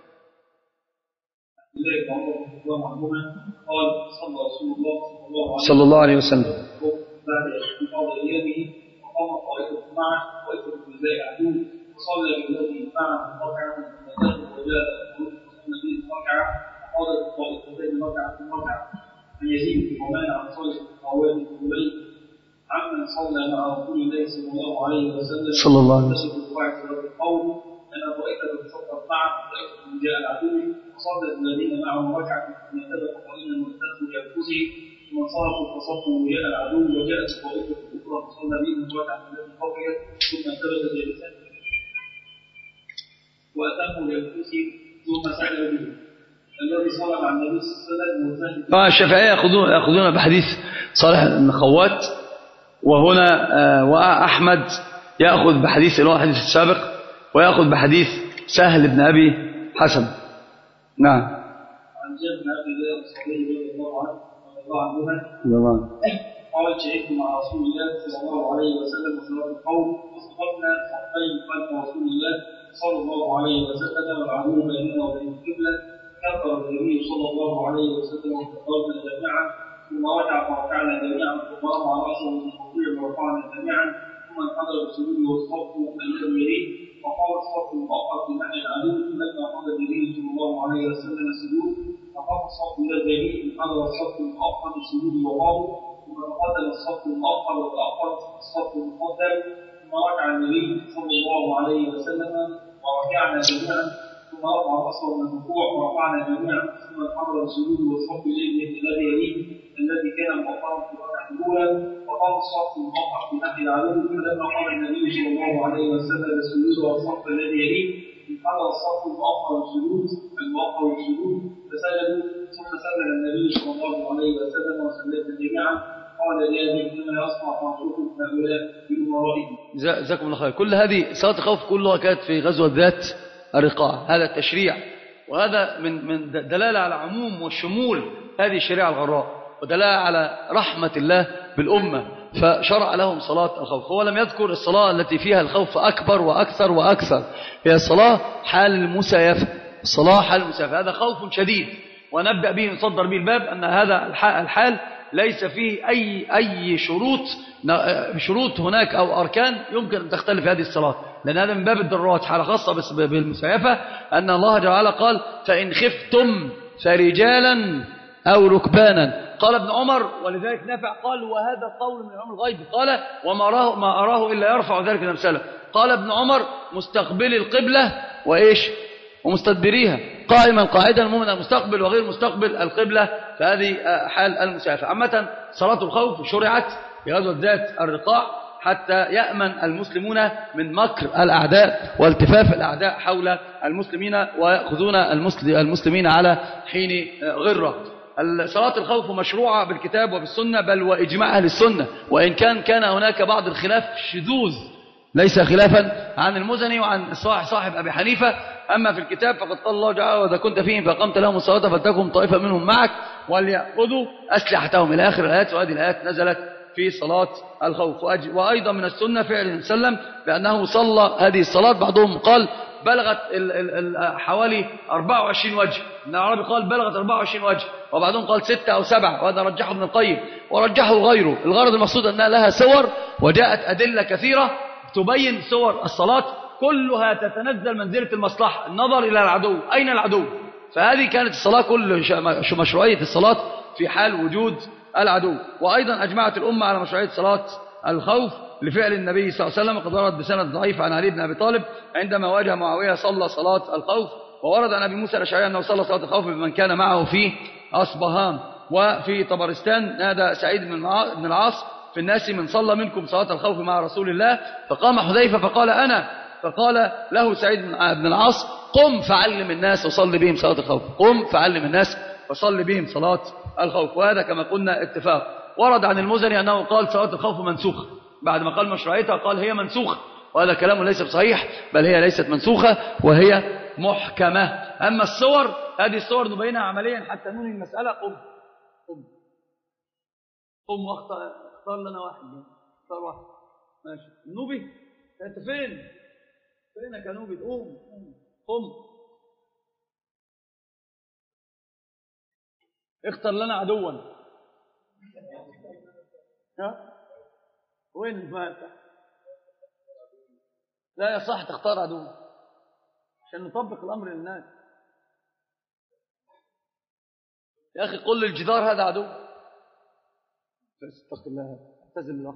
قال صلى الله عليه وسلم بعد بعض ايامه وقام طائفه معه طائفه من ذي عدو وصلى بالذي معه ركعه وجاء النبي ركعه وقال الطائفتين ركعه من يزيد ومانع عن صلاه الطوال الكبري عمن صلى مع رسول الله صلى الله عليه وسلم صلى الله عليه وسلم صلاه القوم ان طائفه تصدق معه طائفه من جاء العدو وصلى الذين معه ركعه من اتبعوا قليلا واتقوا لانفسهم ثم صرفوا فصفوا وجاء العدو وجاءت الطائفه الاخرى فصلى بهم ركعه التي بقيت ثم ثبت جالسا واتموا لانفسهم ثم سالوا بهم الذي صلى مع النبي صلى الله عليه وسلم. الشافعيه ياخذون بحديث صالح بن خوات، وهنا وأحمد يأخذ بحديث اللي هو الحديث السابق، ويأخذ بحديث سهل بن أبي حسن. نعم. عن جابر بن عبد الله الصحابي رضي الله عنه قال شهدت مع رسول الله صلى الله عليه وسلم صلاة القوم وصففنا صفين خلف رسول الله صلى الله عليه وسلم والعدو بيننا وبين القبلة كبر النبي صلى الله عليه وسلم وكبرنا جميعا ثم ركع فركعنا جميعا ثم رفع راسه من الركوع ورفعنا جميعا ثم انحدر بالسجود والصف فلم يليه وقام الصف المؤخر في ناحيه العدو فلما قام النبي صلى الله عليه وسلم السجود فقام الصف الى الجميع انحدر الصف المؤخر بالسجود وقاموا ثم تقدم الصف المؤخر وتاخر الصف المقدم ثم ركع النبي صلى الله عليه وسلم وركعنا جميعا ثم رفع راسه من الركوع ورفعنا جميعا ثم انحدر السجود والصف اليه الذي يليه الذي كان مؤخرا في الركعه الاولى وقام الصف المؤخر في ناحيه العدو فلما قام النبي صلى الله عليه وسلم السجود والصف الذي يليه انحدر الصف المؤخر والسجود فسجدوا ثم سلم النبي صلى الله عليه وسلم وسلمنا جميعا قال جابر انما يصنع معصوكم هؤلاء من ورائهم. جزاكم الله خير. كل هذه صلاه الخوف كلها كانت في غزوه ذات الرقاع. هذا التشريع وهذا من دلاله على عموم وشمول هذه الشريعه الغراء ودلاله على رحمه الله بالامه فشرع لهم صلاه الخوف. هو لم يذكر الصلاه التي فيها الخوف اكبر واكثر واكثر، هي الصلاه حال المسايفه. الصلاه حال المسايفه هذا خوف شديد ونبدا به نصدر به الباب ان هذا الحال ليس فيه أي شروط هناك أو أركان يمكن أن تختلف هذه الصلاة، لأن هذا من باب الضرورات حالة خاصة بالمسايفة أن الله جل وعلا قال فإن خفتم فرجالا أو ركبانا. قال ابن عمر ولذلك نافع قال وهذا قول من علم الغيب قال ما أراه إلا يرفع ذلك نفسه. قال ابن عمر مستقبل القبلة وإيش ومستدبريها قائما قاعدا مؤمنا مستقبل وغير مستقبل القبلة، فهذه حال المسافة. عامة صلاة الخوف شرعت في غزوة ذات الرقاع حتى يأمن المسلمون من مكر الأعداء والتفاف الأعداء حول المسلمين ويأخذون المسلمين على حين غرة. صلاة الخوف مشروعة بالكتاب وبالسنة بل وإجماع أهل السنة، وإن كان هناك بعض الخلاف شذوذ ليس خلافا عن المزني وعن صاحب أبي حنيفة. أما في الكتاب فقد قال الله تعالى وإذا كنت فيهم فقمت لهم الصلاة فلتكن طائفة منهم معك وليأخذوا أسلحتهم إلى آخر الآيات. وهذه الآيات نزلت في صلاة الخوف. وأيضا من السنة فعل النبي صلى الله عليه وسلم بأنه صلى هذه الصلاة. بعضهم قال بلغت حوالي 24 وجه، ابن العربي قال بلغت 24 وجه، وبعضهم قال 6 أو 7، وهذا رجحه ابن القيم ورجحه غيره. الغرض المقصود أنها لها صور وجاءت أدلة كثيرة تبين صور الصلاة كلها تتنزل منزلة المصلحة، النظر إلى العدو أين العدو، فهذه كانت الصلاة كل مشروعية الصلاة في حال وجود العدو. وأيضا أجمعت الأمة على مشروعية صلاة الخوف لفعل النبي صلى الله عليه وسلم، وقد ورد بسند ضعيف عن علي بن أبي طالب عندما واجه معاوية صلى صلاة الخوف، وورد عن أبي موسى الأشعري أنه صلى صلاة الخوف بمن كان معه في أصبهان. وفي طبرستان نادى سعيد بن العاص في الناس من صلى منكم صلاة الخوف مع رسول الله، فقام حذيفة فقال أنا، فقال له سعيد بن العاص قم فعلم الناس وصل بهم صلاة الخوف، قم فعلم الناس وصل بهم صلاة الخوف. وهذا كما قلنا اتفاق. ورد عن المزني أنه قال صلاة الخوف منسوخة، بعد ما قال مشروعيتها قال هي منسوخة، وهذا كلام ليس بصحيح، بل هي ليست منسوخة وهي محكمة. أما الصور هذه الصور نبينها عمليا حتى ننهي المسألة. قم واختار لنا واحد، اختار واحد ماشي. النوبي انت فينك يا نوبي؟ قم اختر لنا عدوا. ها وين الفاتح؟ لا يصح تختار عدو عشان نطبق الامر للناس. يا اخي قل للجدار هذا عدو، استغفر الله اعتزل الاخ.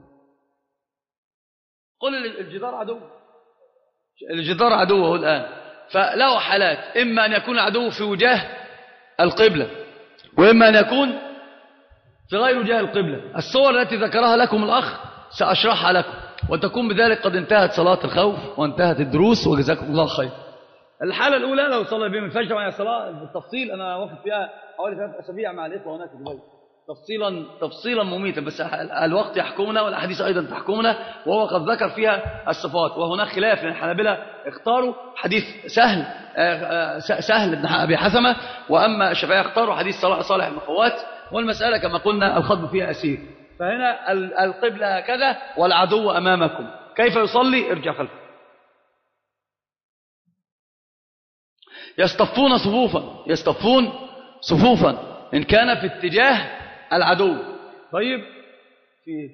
قل الجدار عدو، الجدار عدوه الآن. فله حالات، إما أن يكون عدو في وجاه القبلة، وإما أن يكون في غير وجاه القبلة. الصور التي ذكرها لكم الأخ سأشرحها لكم، وتكون بذلك قد انتهت صلاة الخوف وانتهت الدروس وجزاكم الله خير. الحالة الأولى لو صلى بهم الفجر وهي صلاة بالتفصيل، أنا وقفت فيها حوالي 3 أسابيع مع الإخوة هناك في دبي تفصيلا مميتا، بس الوقت يحكمنا والأحاديث أيضا تحكمنا، وهو قد ذكر فيها الصفات. وهناك خلاف لأن الحنابلة اختاروا حديث سهل بن أبي حثمة، وأما الشافعية اختاروا حديث صالح بن خوات، والمسألة كما قلنا الخطب فيها أسير. فهنا القبلة هكذا والعدو أمامكم، كيف يصلي؟ ارجع خلفه. يصطفون صفوفا، يصطفون صفوفا إن كان في اتجاه العدو. طيب في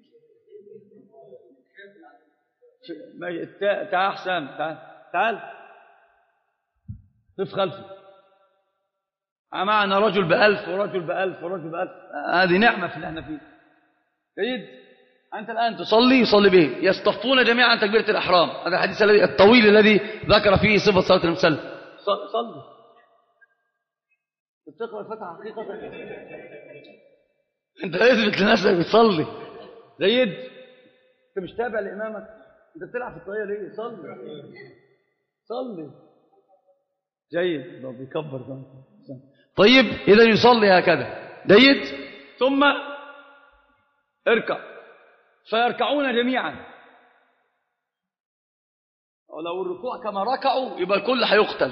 تعال حسام، تعال قف خلفي. معنا رجل ب1000 ورجل ب1000 ورجل ب1000. هذه نعمة في اللي احنا فيه. جيد. أنت الآن تصلي يصلي به، يصطفون جميعا تكبيرة الإحرام. هذا الحديث الطويل الذي ذكر فيه صفة صلاة النبي صلى الله عليه وسلم. صلي. تقرأ الفتحة حقيقة. أنت اثبت لنفسك بتصلي. جيد. أنت مش تابع لإمامك. أنت بتلعب في الطريقة ليه؟ صلي. جيد. لو بيكبر ده. طيب إذا يصلي هكذا. جيد. ثم اركع، فيركعون جميعا. ولو الركوع كما ركعوا يبقى الكل هيقتل.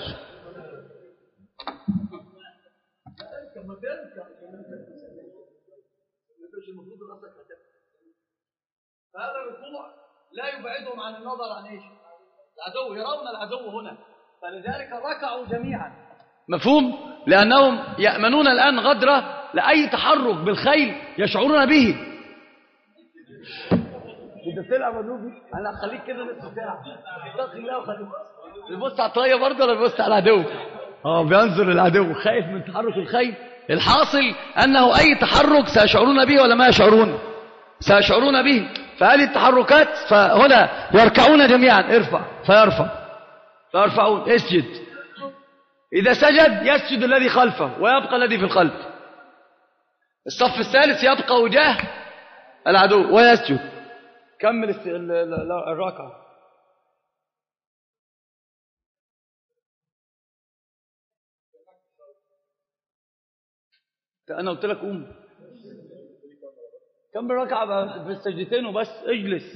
فهذا الركوع لا يبعدهم عن النظر عن ايش؟ العدو، يرون العدو هنا، فلذلك ركعوا جميعا. مفهوم؟ لأنهم يأمنون الآن غدرة لأي تحرك بالخيل يشعرون به. انت بتلعب النوبي؟ انا هخليك كده نص ساعه. اتقي الله وخليك بيبص على الطريه برضه ولا بيبص على العدو؟ بينظر للعدو، خايف من تحرك الخيل. الحاصل انه اي تحرك سيشعرون به ولا ما يشعرون؟ سيشعرون به. فهذه التحركات فهنا يركعون جميعا. ارفع فيرفعون. اسجد. اذا سجد يسجد الذي خلفه ويبقى الذي في الخلف. الصف الثالث يبقى وجاه العدو ويسجد. كمل الركعة. أنا قلت لك قوم. كمل الركعة في السجدتين وبس. اجلس.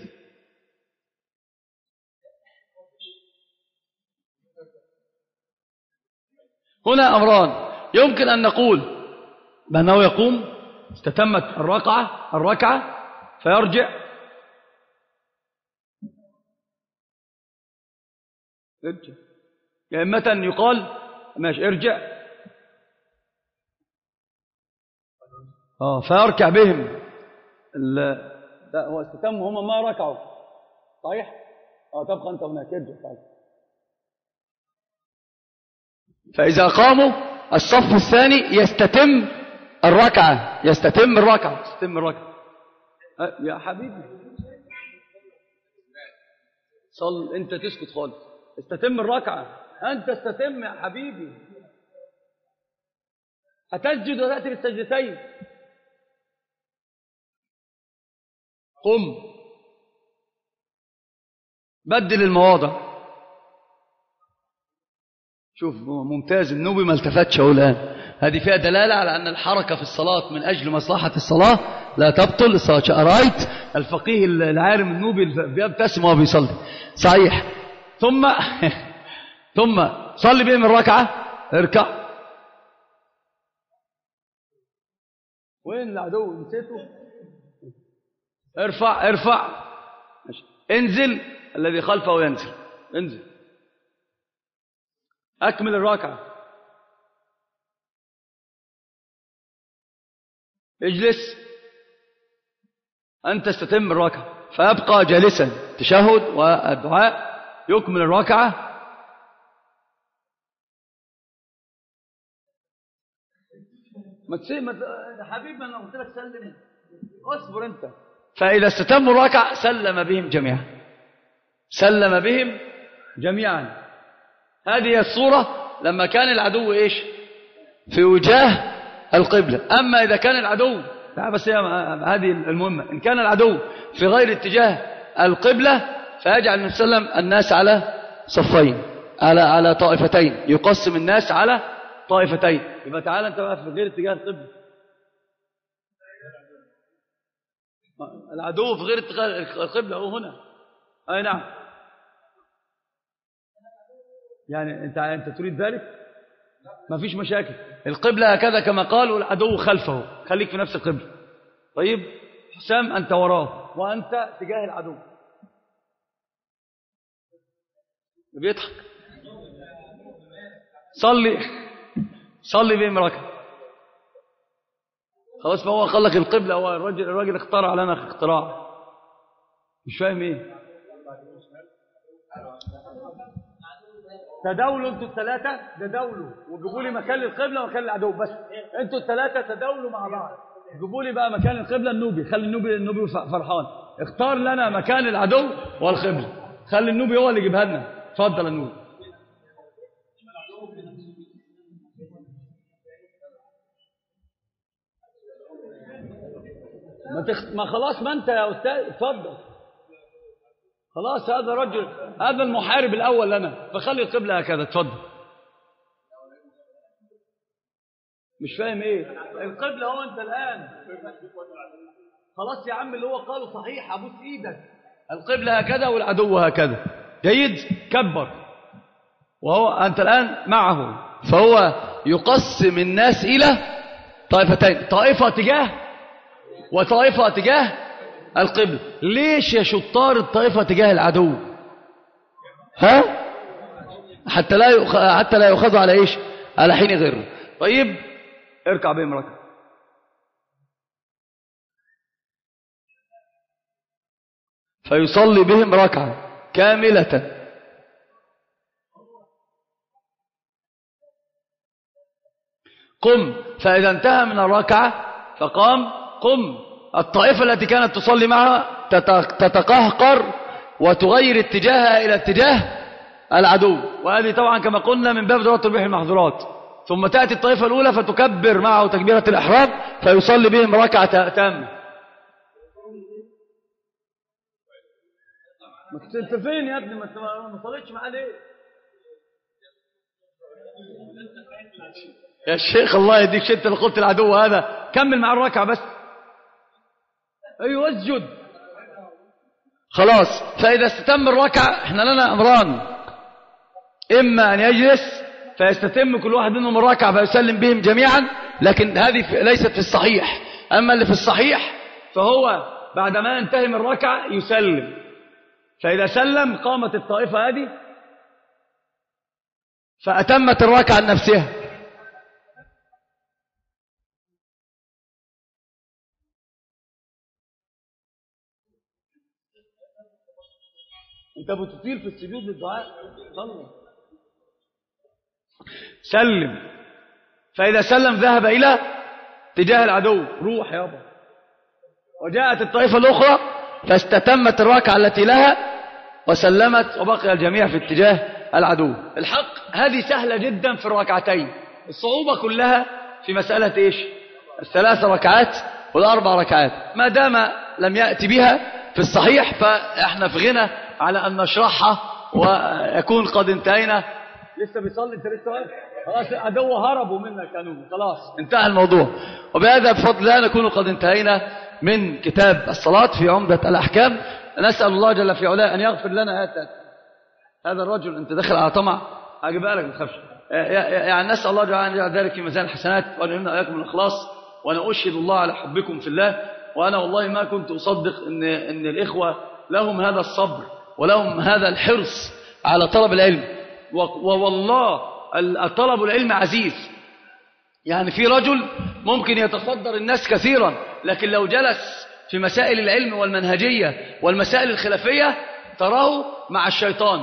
هنا أمران. يمكن أن نقول بأنه يقوم، استتمت الركعة فيرجع. يا إما يقال ماشي ارجع فيركع بهم. لا هو استتم، هم ما ركعوا. صحيح. تبقى أنت هناك. ارجع. طيب. فإذا قاموا الصف الثاني يستتم الركعة. يا حبيبي صل. أنت تسكت خالص. استتم الركعة. أنت استتم يا حبيبي. هتسجد وتأتي بالسجدتين. قم. بدل المواضع. شوف ممتاز. النوبي ما التفتش أهو الآن. هذه فيها دلالة على أن الحركة في الصلاة من أجل مصلحة الصلاة لا تبطل الصلاة. رأيت الفقيه العالم النوبي بيبتسم وهو بيصلي. صحيح. ثم صلي بهم الركعة. اركع. وين العدو؟ نسيته. ارفع. انزل. الذي خلفه ينزل. انزل. أكمل الركعة. اجلس. أنت استتم الركعة. فيبقى جالسا. تشهد والدعاء. يكمل الركعة. ما تسيب حبيبي، أنا قلت لك سلم. اصبر أنت. فإذا استتموا الركعة سلم بهم جميعا. هذه الصورة لما كان العدو إيش؟ في وجاه القبلة. أما إذا كان العدو، بس هذه المهمة، إن كان العدو في غير اتجاه القبلة فيجعل النبي صلى الله عليه وسلم الناس على صفين، على طائفتين. يقسم الناس على طائفتين. يبقى تعالى أنت بقى في غير اتجاه القبلة. العدو في غير اتجاه القبلة هو هنا. أي نعم. يعني أنت تريد ذلك؟ ما فيش مشاكل. القبلة هكذا كما قال، والعدو خلفه. خليك في نفس القبلة. طيب حسام أنت وراه وأنت تجاه العدو. بيضحك. صلي بهم ركعة. خلاص، فهو قال لك القبلة، هو الراجل اخترع لنا اختراع مش فاهم ايه. تداولوا انتوا الثلاثة، تداولوا وجيبوا لي مكان للقبلة ومكان للعدو. بس انتوا الثلاثة تداولوا مع بعض، جيبوا لي بقى مكان القبلة النوبي، خلي النوبي فرحان، اختار لنا مكان العدو والقبلة، خلي النوبي هو اللي يجيبها لنا. اتفضل النوبي. ما خلاص، ما انت يا استاذ اتفضل. خلاص، هذا رجل، هذا المحارب الاول لنا، فخلي القبلة هكذا. اتفضل. مش فاهم ايه القبلة؟ هو انت الان خلاص يا عم، اللي هو قاله صحيح، ابوس ايدك. القبلة هكذا والعدو هكذا. جيد، كبر. وهو انت الان معه، فهو يقسم الناس الى طائفتين، طائفة تجاه وطائفة تجاه القبلة. ليش يا شطار الطائفة تجاه العدو؟ ها؟ حتى لا يؤخذوا على ايش؟ على حين غيره. طيب، اركع بهم ركعة. فيصلي بهم ركعة كاملة. قم، فإذا انتهى من الركعة فقام، قم. الطائفة التي كانت تصلي معها تتقهقر وتغير اتجاهها إلى اتجاه العدو، وهذه طبعا كما قلنا من باب ضرورة تبيح المحظورات. ثم تأتي الطائفة الأولى فتكبر معه تكبيرة الإحرام، فيصلي بهم ركعة تامة. انت فين يا ابني؟ ما صليتش معاه ليه يا شيخ؟ الله يهديك، شدت اللي قلت العدو هذا، كمل مع الركعة بس. ايوه، اسجد. خلاص، فإذا استتم الركعة، احنا لنا أمران: إما أن يجلس فيستتم كل واحد منهم الركعة فيسلم بهم جميعا، لكن هذه ليست في الصحيح. أما اللي في الصحيح فهو بعدما ينتهي من الركعة يسلم، فإذا سلم قامت الطائفة هذه فأتمت الركعة لنفسها. انت بتطير في السجود للدعاء. صلي، سلم. فإذا سلم ذهب إلى اتجاه العدو، روح يابا. وجاءت الطائفة الأخرى فاستتمت الركعة التي لها وسلمت، وبقي الجميع في اتجاه العدو. الحق هذه سهلة جدا في الركعتين، الصعوبة كلها في مسألة إيش؟ الثلاث ركعات والأربع ركعات. ما دام لم يأتي بها في الصحيح فإحنا في غنى على أن نشرحها ويكون قد انتهينا. لسه بيصلي انت لسه واقف؟ خلاص، عدو هربوا منك كانوا، خلاص انتهى الموضوع. وبهذا بفضل الله نكون قد انتهينا من كتاب الصلاة في عمدة الأحكام. نسأل الله جل في علاه أن يغفر لنا. هذا الرجل أنت داخل على طمع، أجيبها لك ما تخافش. يعني نسأل الله جل أن يجعل ذلك في ميزان الحسنات، وأن يمنع إياكم من الإخلاص. وأنا أشهد الله على حبكم في الله، وأنا والله ما كنت أصدق إن الإخوة لهم هذا الصبر ولهم هذا الحرص على طلب العلم. والله طلب العلم عزيز. يعني في رجل ممكن يتصدر الناس كثيرا، لكن لو جلس في مسائل العلم والمنهجية والمسائل الخلافية تراه مع الشيطان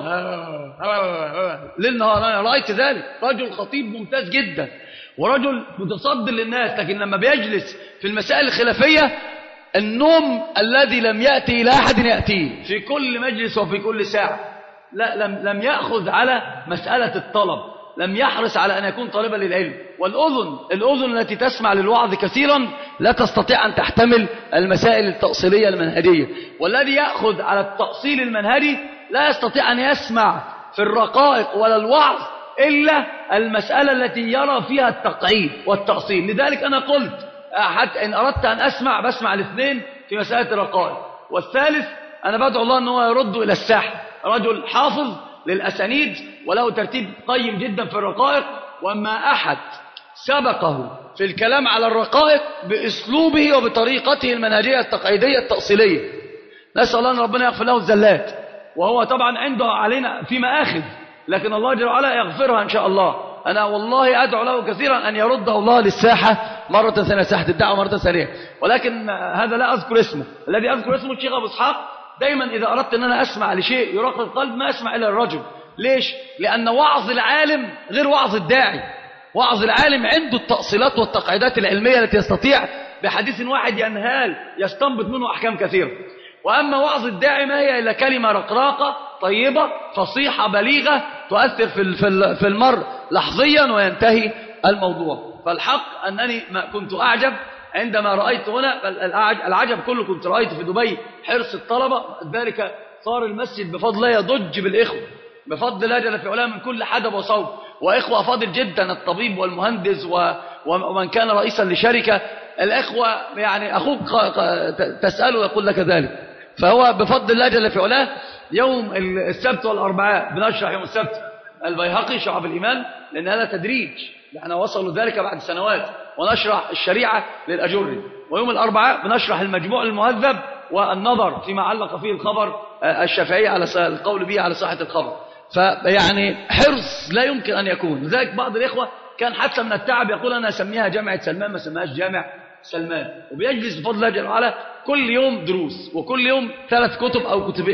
ليل نهار. أنا رأيت ذلك. رجل خطيب ممتاز جدا ورجل متصدر للناس، لكن لما بيجلس في المسائل الخلافية النوم الذي لم يأتي إلى أحد يأتيه في كل مجلس وفي كل ساعة. لا، لم يأخذ على مسألة الطلب، لم يحرص على أن يكون طالبا للعلم. الأذن التي تسمع للوعظ كثيرا لا تستطيع أن تحتمل المسائل التأصيلية المنهجية، والذي يأخذ على التأصيل المنهجي لا يستطيع أن يسمع في الرقائق ولا الوعظ إلا المسألة التي يرى فيها التقعيد والتأصيل. لذلك أنا قلت حتى إن أردت أن أسمع بسمع الاثنين في مسألة الرقائق، والثالث أنا بدعو الله أنه يرد إلى الساحة. رجل حافظ للأسانيد وله ترتيب قيم جدا في الرقائق، وما أحد سبقه في الكلام على الرقائق بأسلوبه وبطريقته المنهجية التقعيدية التأصيلية. نسأل الله أن ربنا يغفر له الزلات، وهو طبعا عنده علينا في مآخذ، لكن الله جل وعلا يغفرها إن شاء الله. أنا والله أدعو له كثيرا أن يرده الله للساحة مرة ثانية، ساحة الدعوة مرة ثانية، ولكن هذا لا أذكر اسمه. الذي أذكر اسمه الشيخ أبو إسحاق. دايما إذا أردت أن أنا أسمع لشيء يراقب القلب ما أسمع إلى الرجل. ليش؟ لأن وعظ العالم غير وعظ الداعي. وعظ العالم عنده التأصيلات والتقعيدات العلمية التي يستطيع بحديث واحد ينهال يستنبط منه أحكام كثيرة. وأما وعظ الداعي ما هي إلا كلمة رقراقة طيبة فصيحة بليغة تؤثر في المرء لحظيا وينتهي الموضوع. فالحق أنني ما كنت أعجب عندما رأيت هنا، العجب كله كنت رأيت في دبي حرص الطلبة، ذلك صار المسجد بفضل الله يضج بالإخوة بفضل الله جل في علاه من كل حدب وصوب، وإخوة فاضل جدا، الطبيب والمهندس ومن كان رئيسا لشركة. الإخوة يعني أخوك تسأله يقول لك ذلك. فهو بفضل الله جل في علاه يوم السبت والأربعاء بنشرح يوم السبت البيهقي شعب الإيمان، لأن هذا تدريج، احنا وصلوا ذلك بعد سنوات، ونشرح الشريعة للأجري. ويوم الأربعاء بنشرح المجموع المهذب والنظر فيما علق فيه الخبر الشافعي على القول به على صحة الخبر. فيعني حرص لا يمكن أن يكون. لذلك بعض الإخوة كان حتى من التعب يقول أنا أسميها جامعة سلمان ما سميهاش جامع سلمان، وبيجلس بفضل الله جل وعلا كل يوم دروس، وكل يوم 3 كتب أو كتب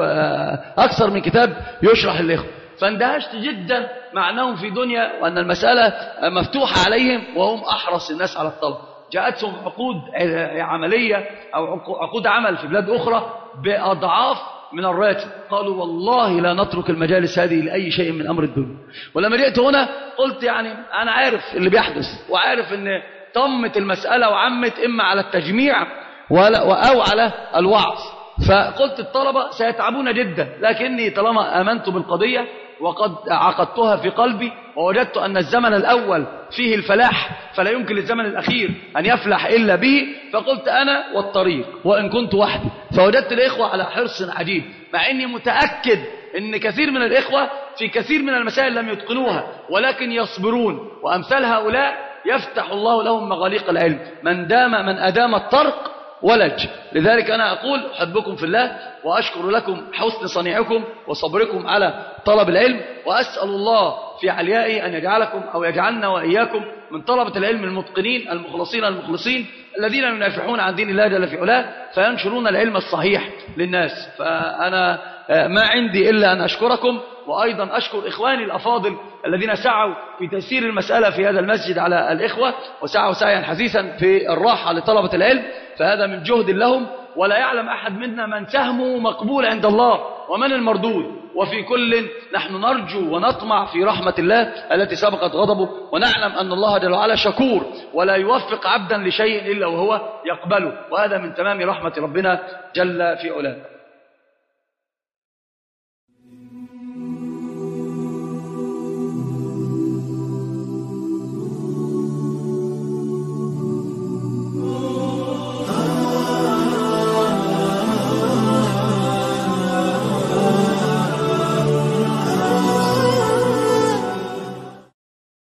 أكثر من كتاب يشرح الإخوة. فاندهشت جدا مع أنهم في دنيا وأن المسألة مفتوحة عليهم وهم أحرص الناس على الطلب. جاءتهم عقود عملية أو عقود عمل في بلاد أخرى بأضعاف من الراتب، قالوا والله لا نترك المجالس هذه لأي شيء من أمر الدنيا. ولما جئت هنا قلت يعني أنا عارف اللي بيحدث، وعارف أن طمت المسألة وعمت إما على التجميع أو على الوعظ. فقلت الطلبة سيتعبون جدا، لكني طالما آمنت بالقضية وقد عقدتها في قلبي ووجدت أن الزمن الأول فيه الفلاح فلا يمكن للزمن الأخير أن يفلح إلا به، فقلت أنا والطريق وإن كنت وحدي. فوجدت الإخوة على حرص عجيب، مع أني متأكد أن كثير من الإخوة في كثير من المسائل لم يتقنوها ولكن يصبرون، وأمثال هؤلاء يفتح الله لهم مغاليق العلم. من أدام الطرق ولج. لذلك أنا أقول أحبكم في الله وأشكر لكم حسن صنيعكم وصبركم على طلب العلم، وأسأل الله في عليائي أن يجعلكم أو يجعلنا وإياكم من طلبة العلم المتقنين المخلصين الذين ينافحون عن دين الله جل في علاه فينشرون العلم الصحيح للناس. فأنا ما عندي إلا أن أشكركم، وأيضا أشكر إخواني الأفاضل الذين سعوا في تيسير المسألة في هذا المسجد على الإخوة، وسعوا سعيا حثيثا في الراحة لطلبة العلم، فهذا من جهد لهم. ولا يعلم أحد منا من سهمه مقبول عند الله ومن المردود، وفي كل نحن نرجو ونطمع في رحمة الله التي سبقت غضبه، ونعلم أن الله جل وعلا شكور ولا يوفق عبدا لشيء إلا وهو يقبله، وهذا من تمام رحمة ربنا جل في علاه.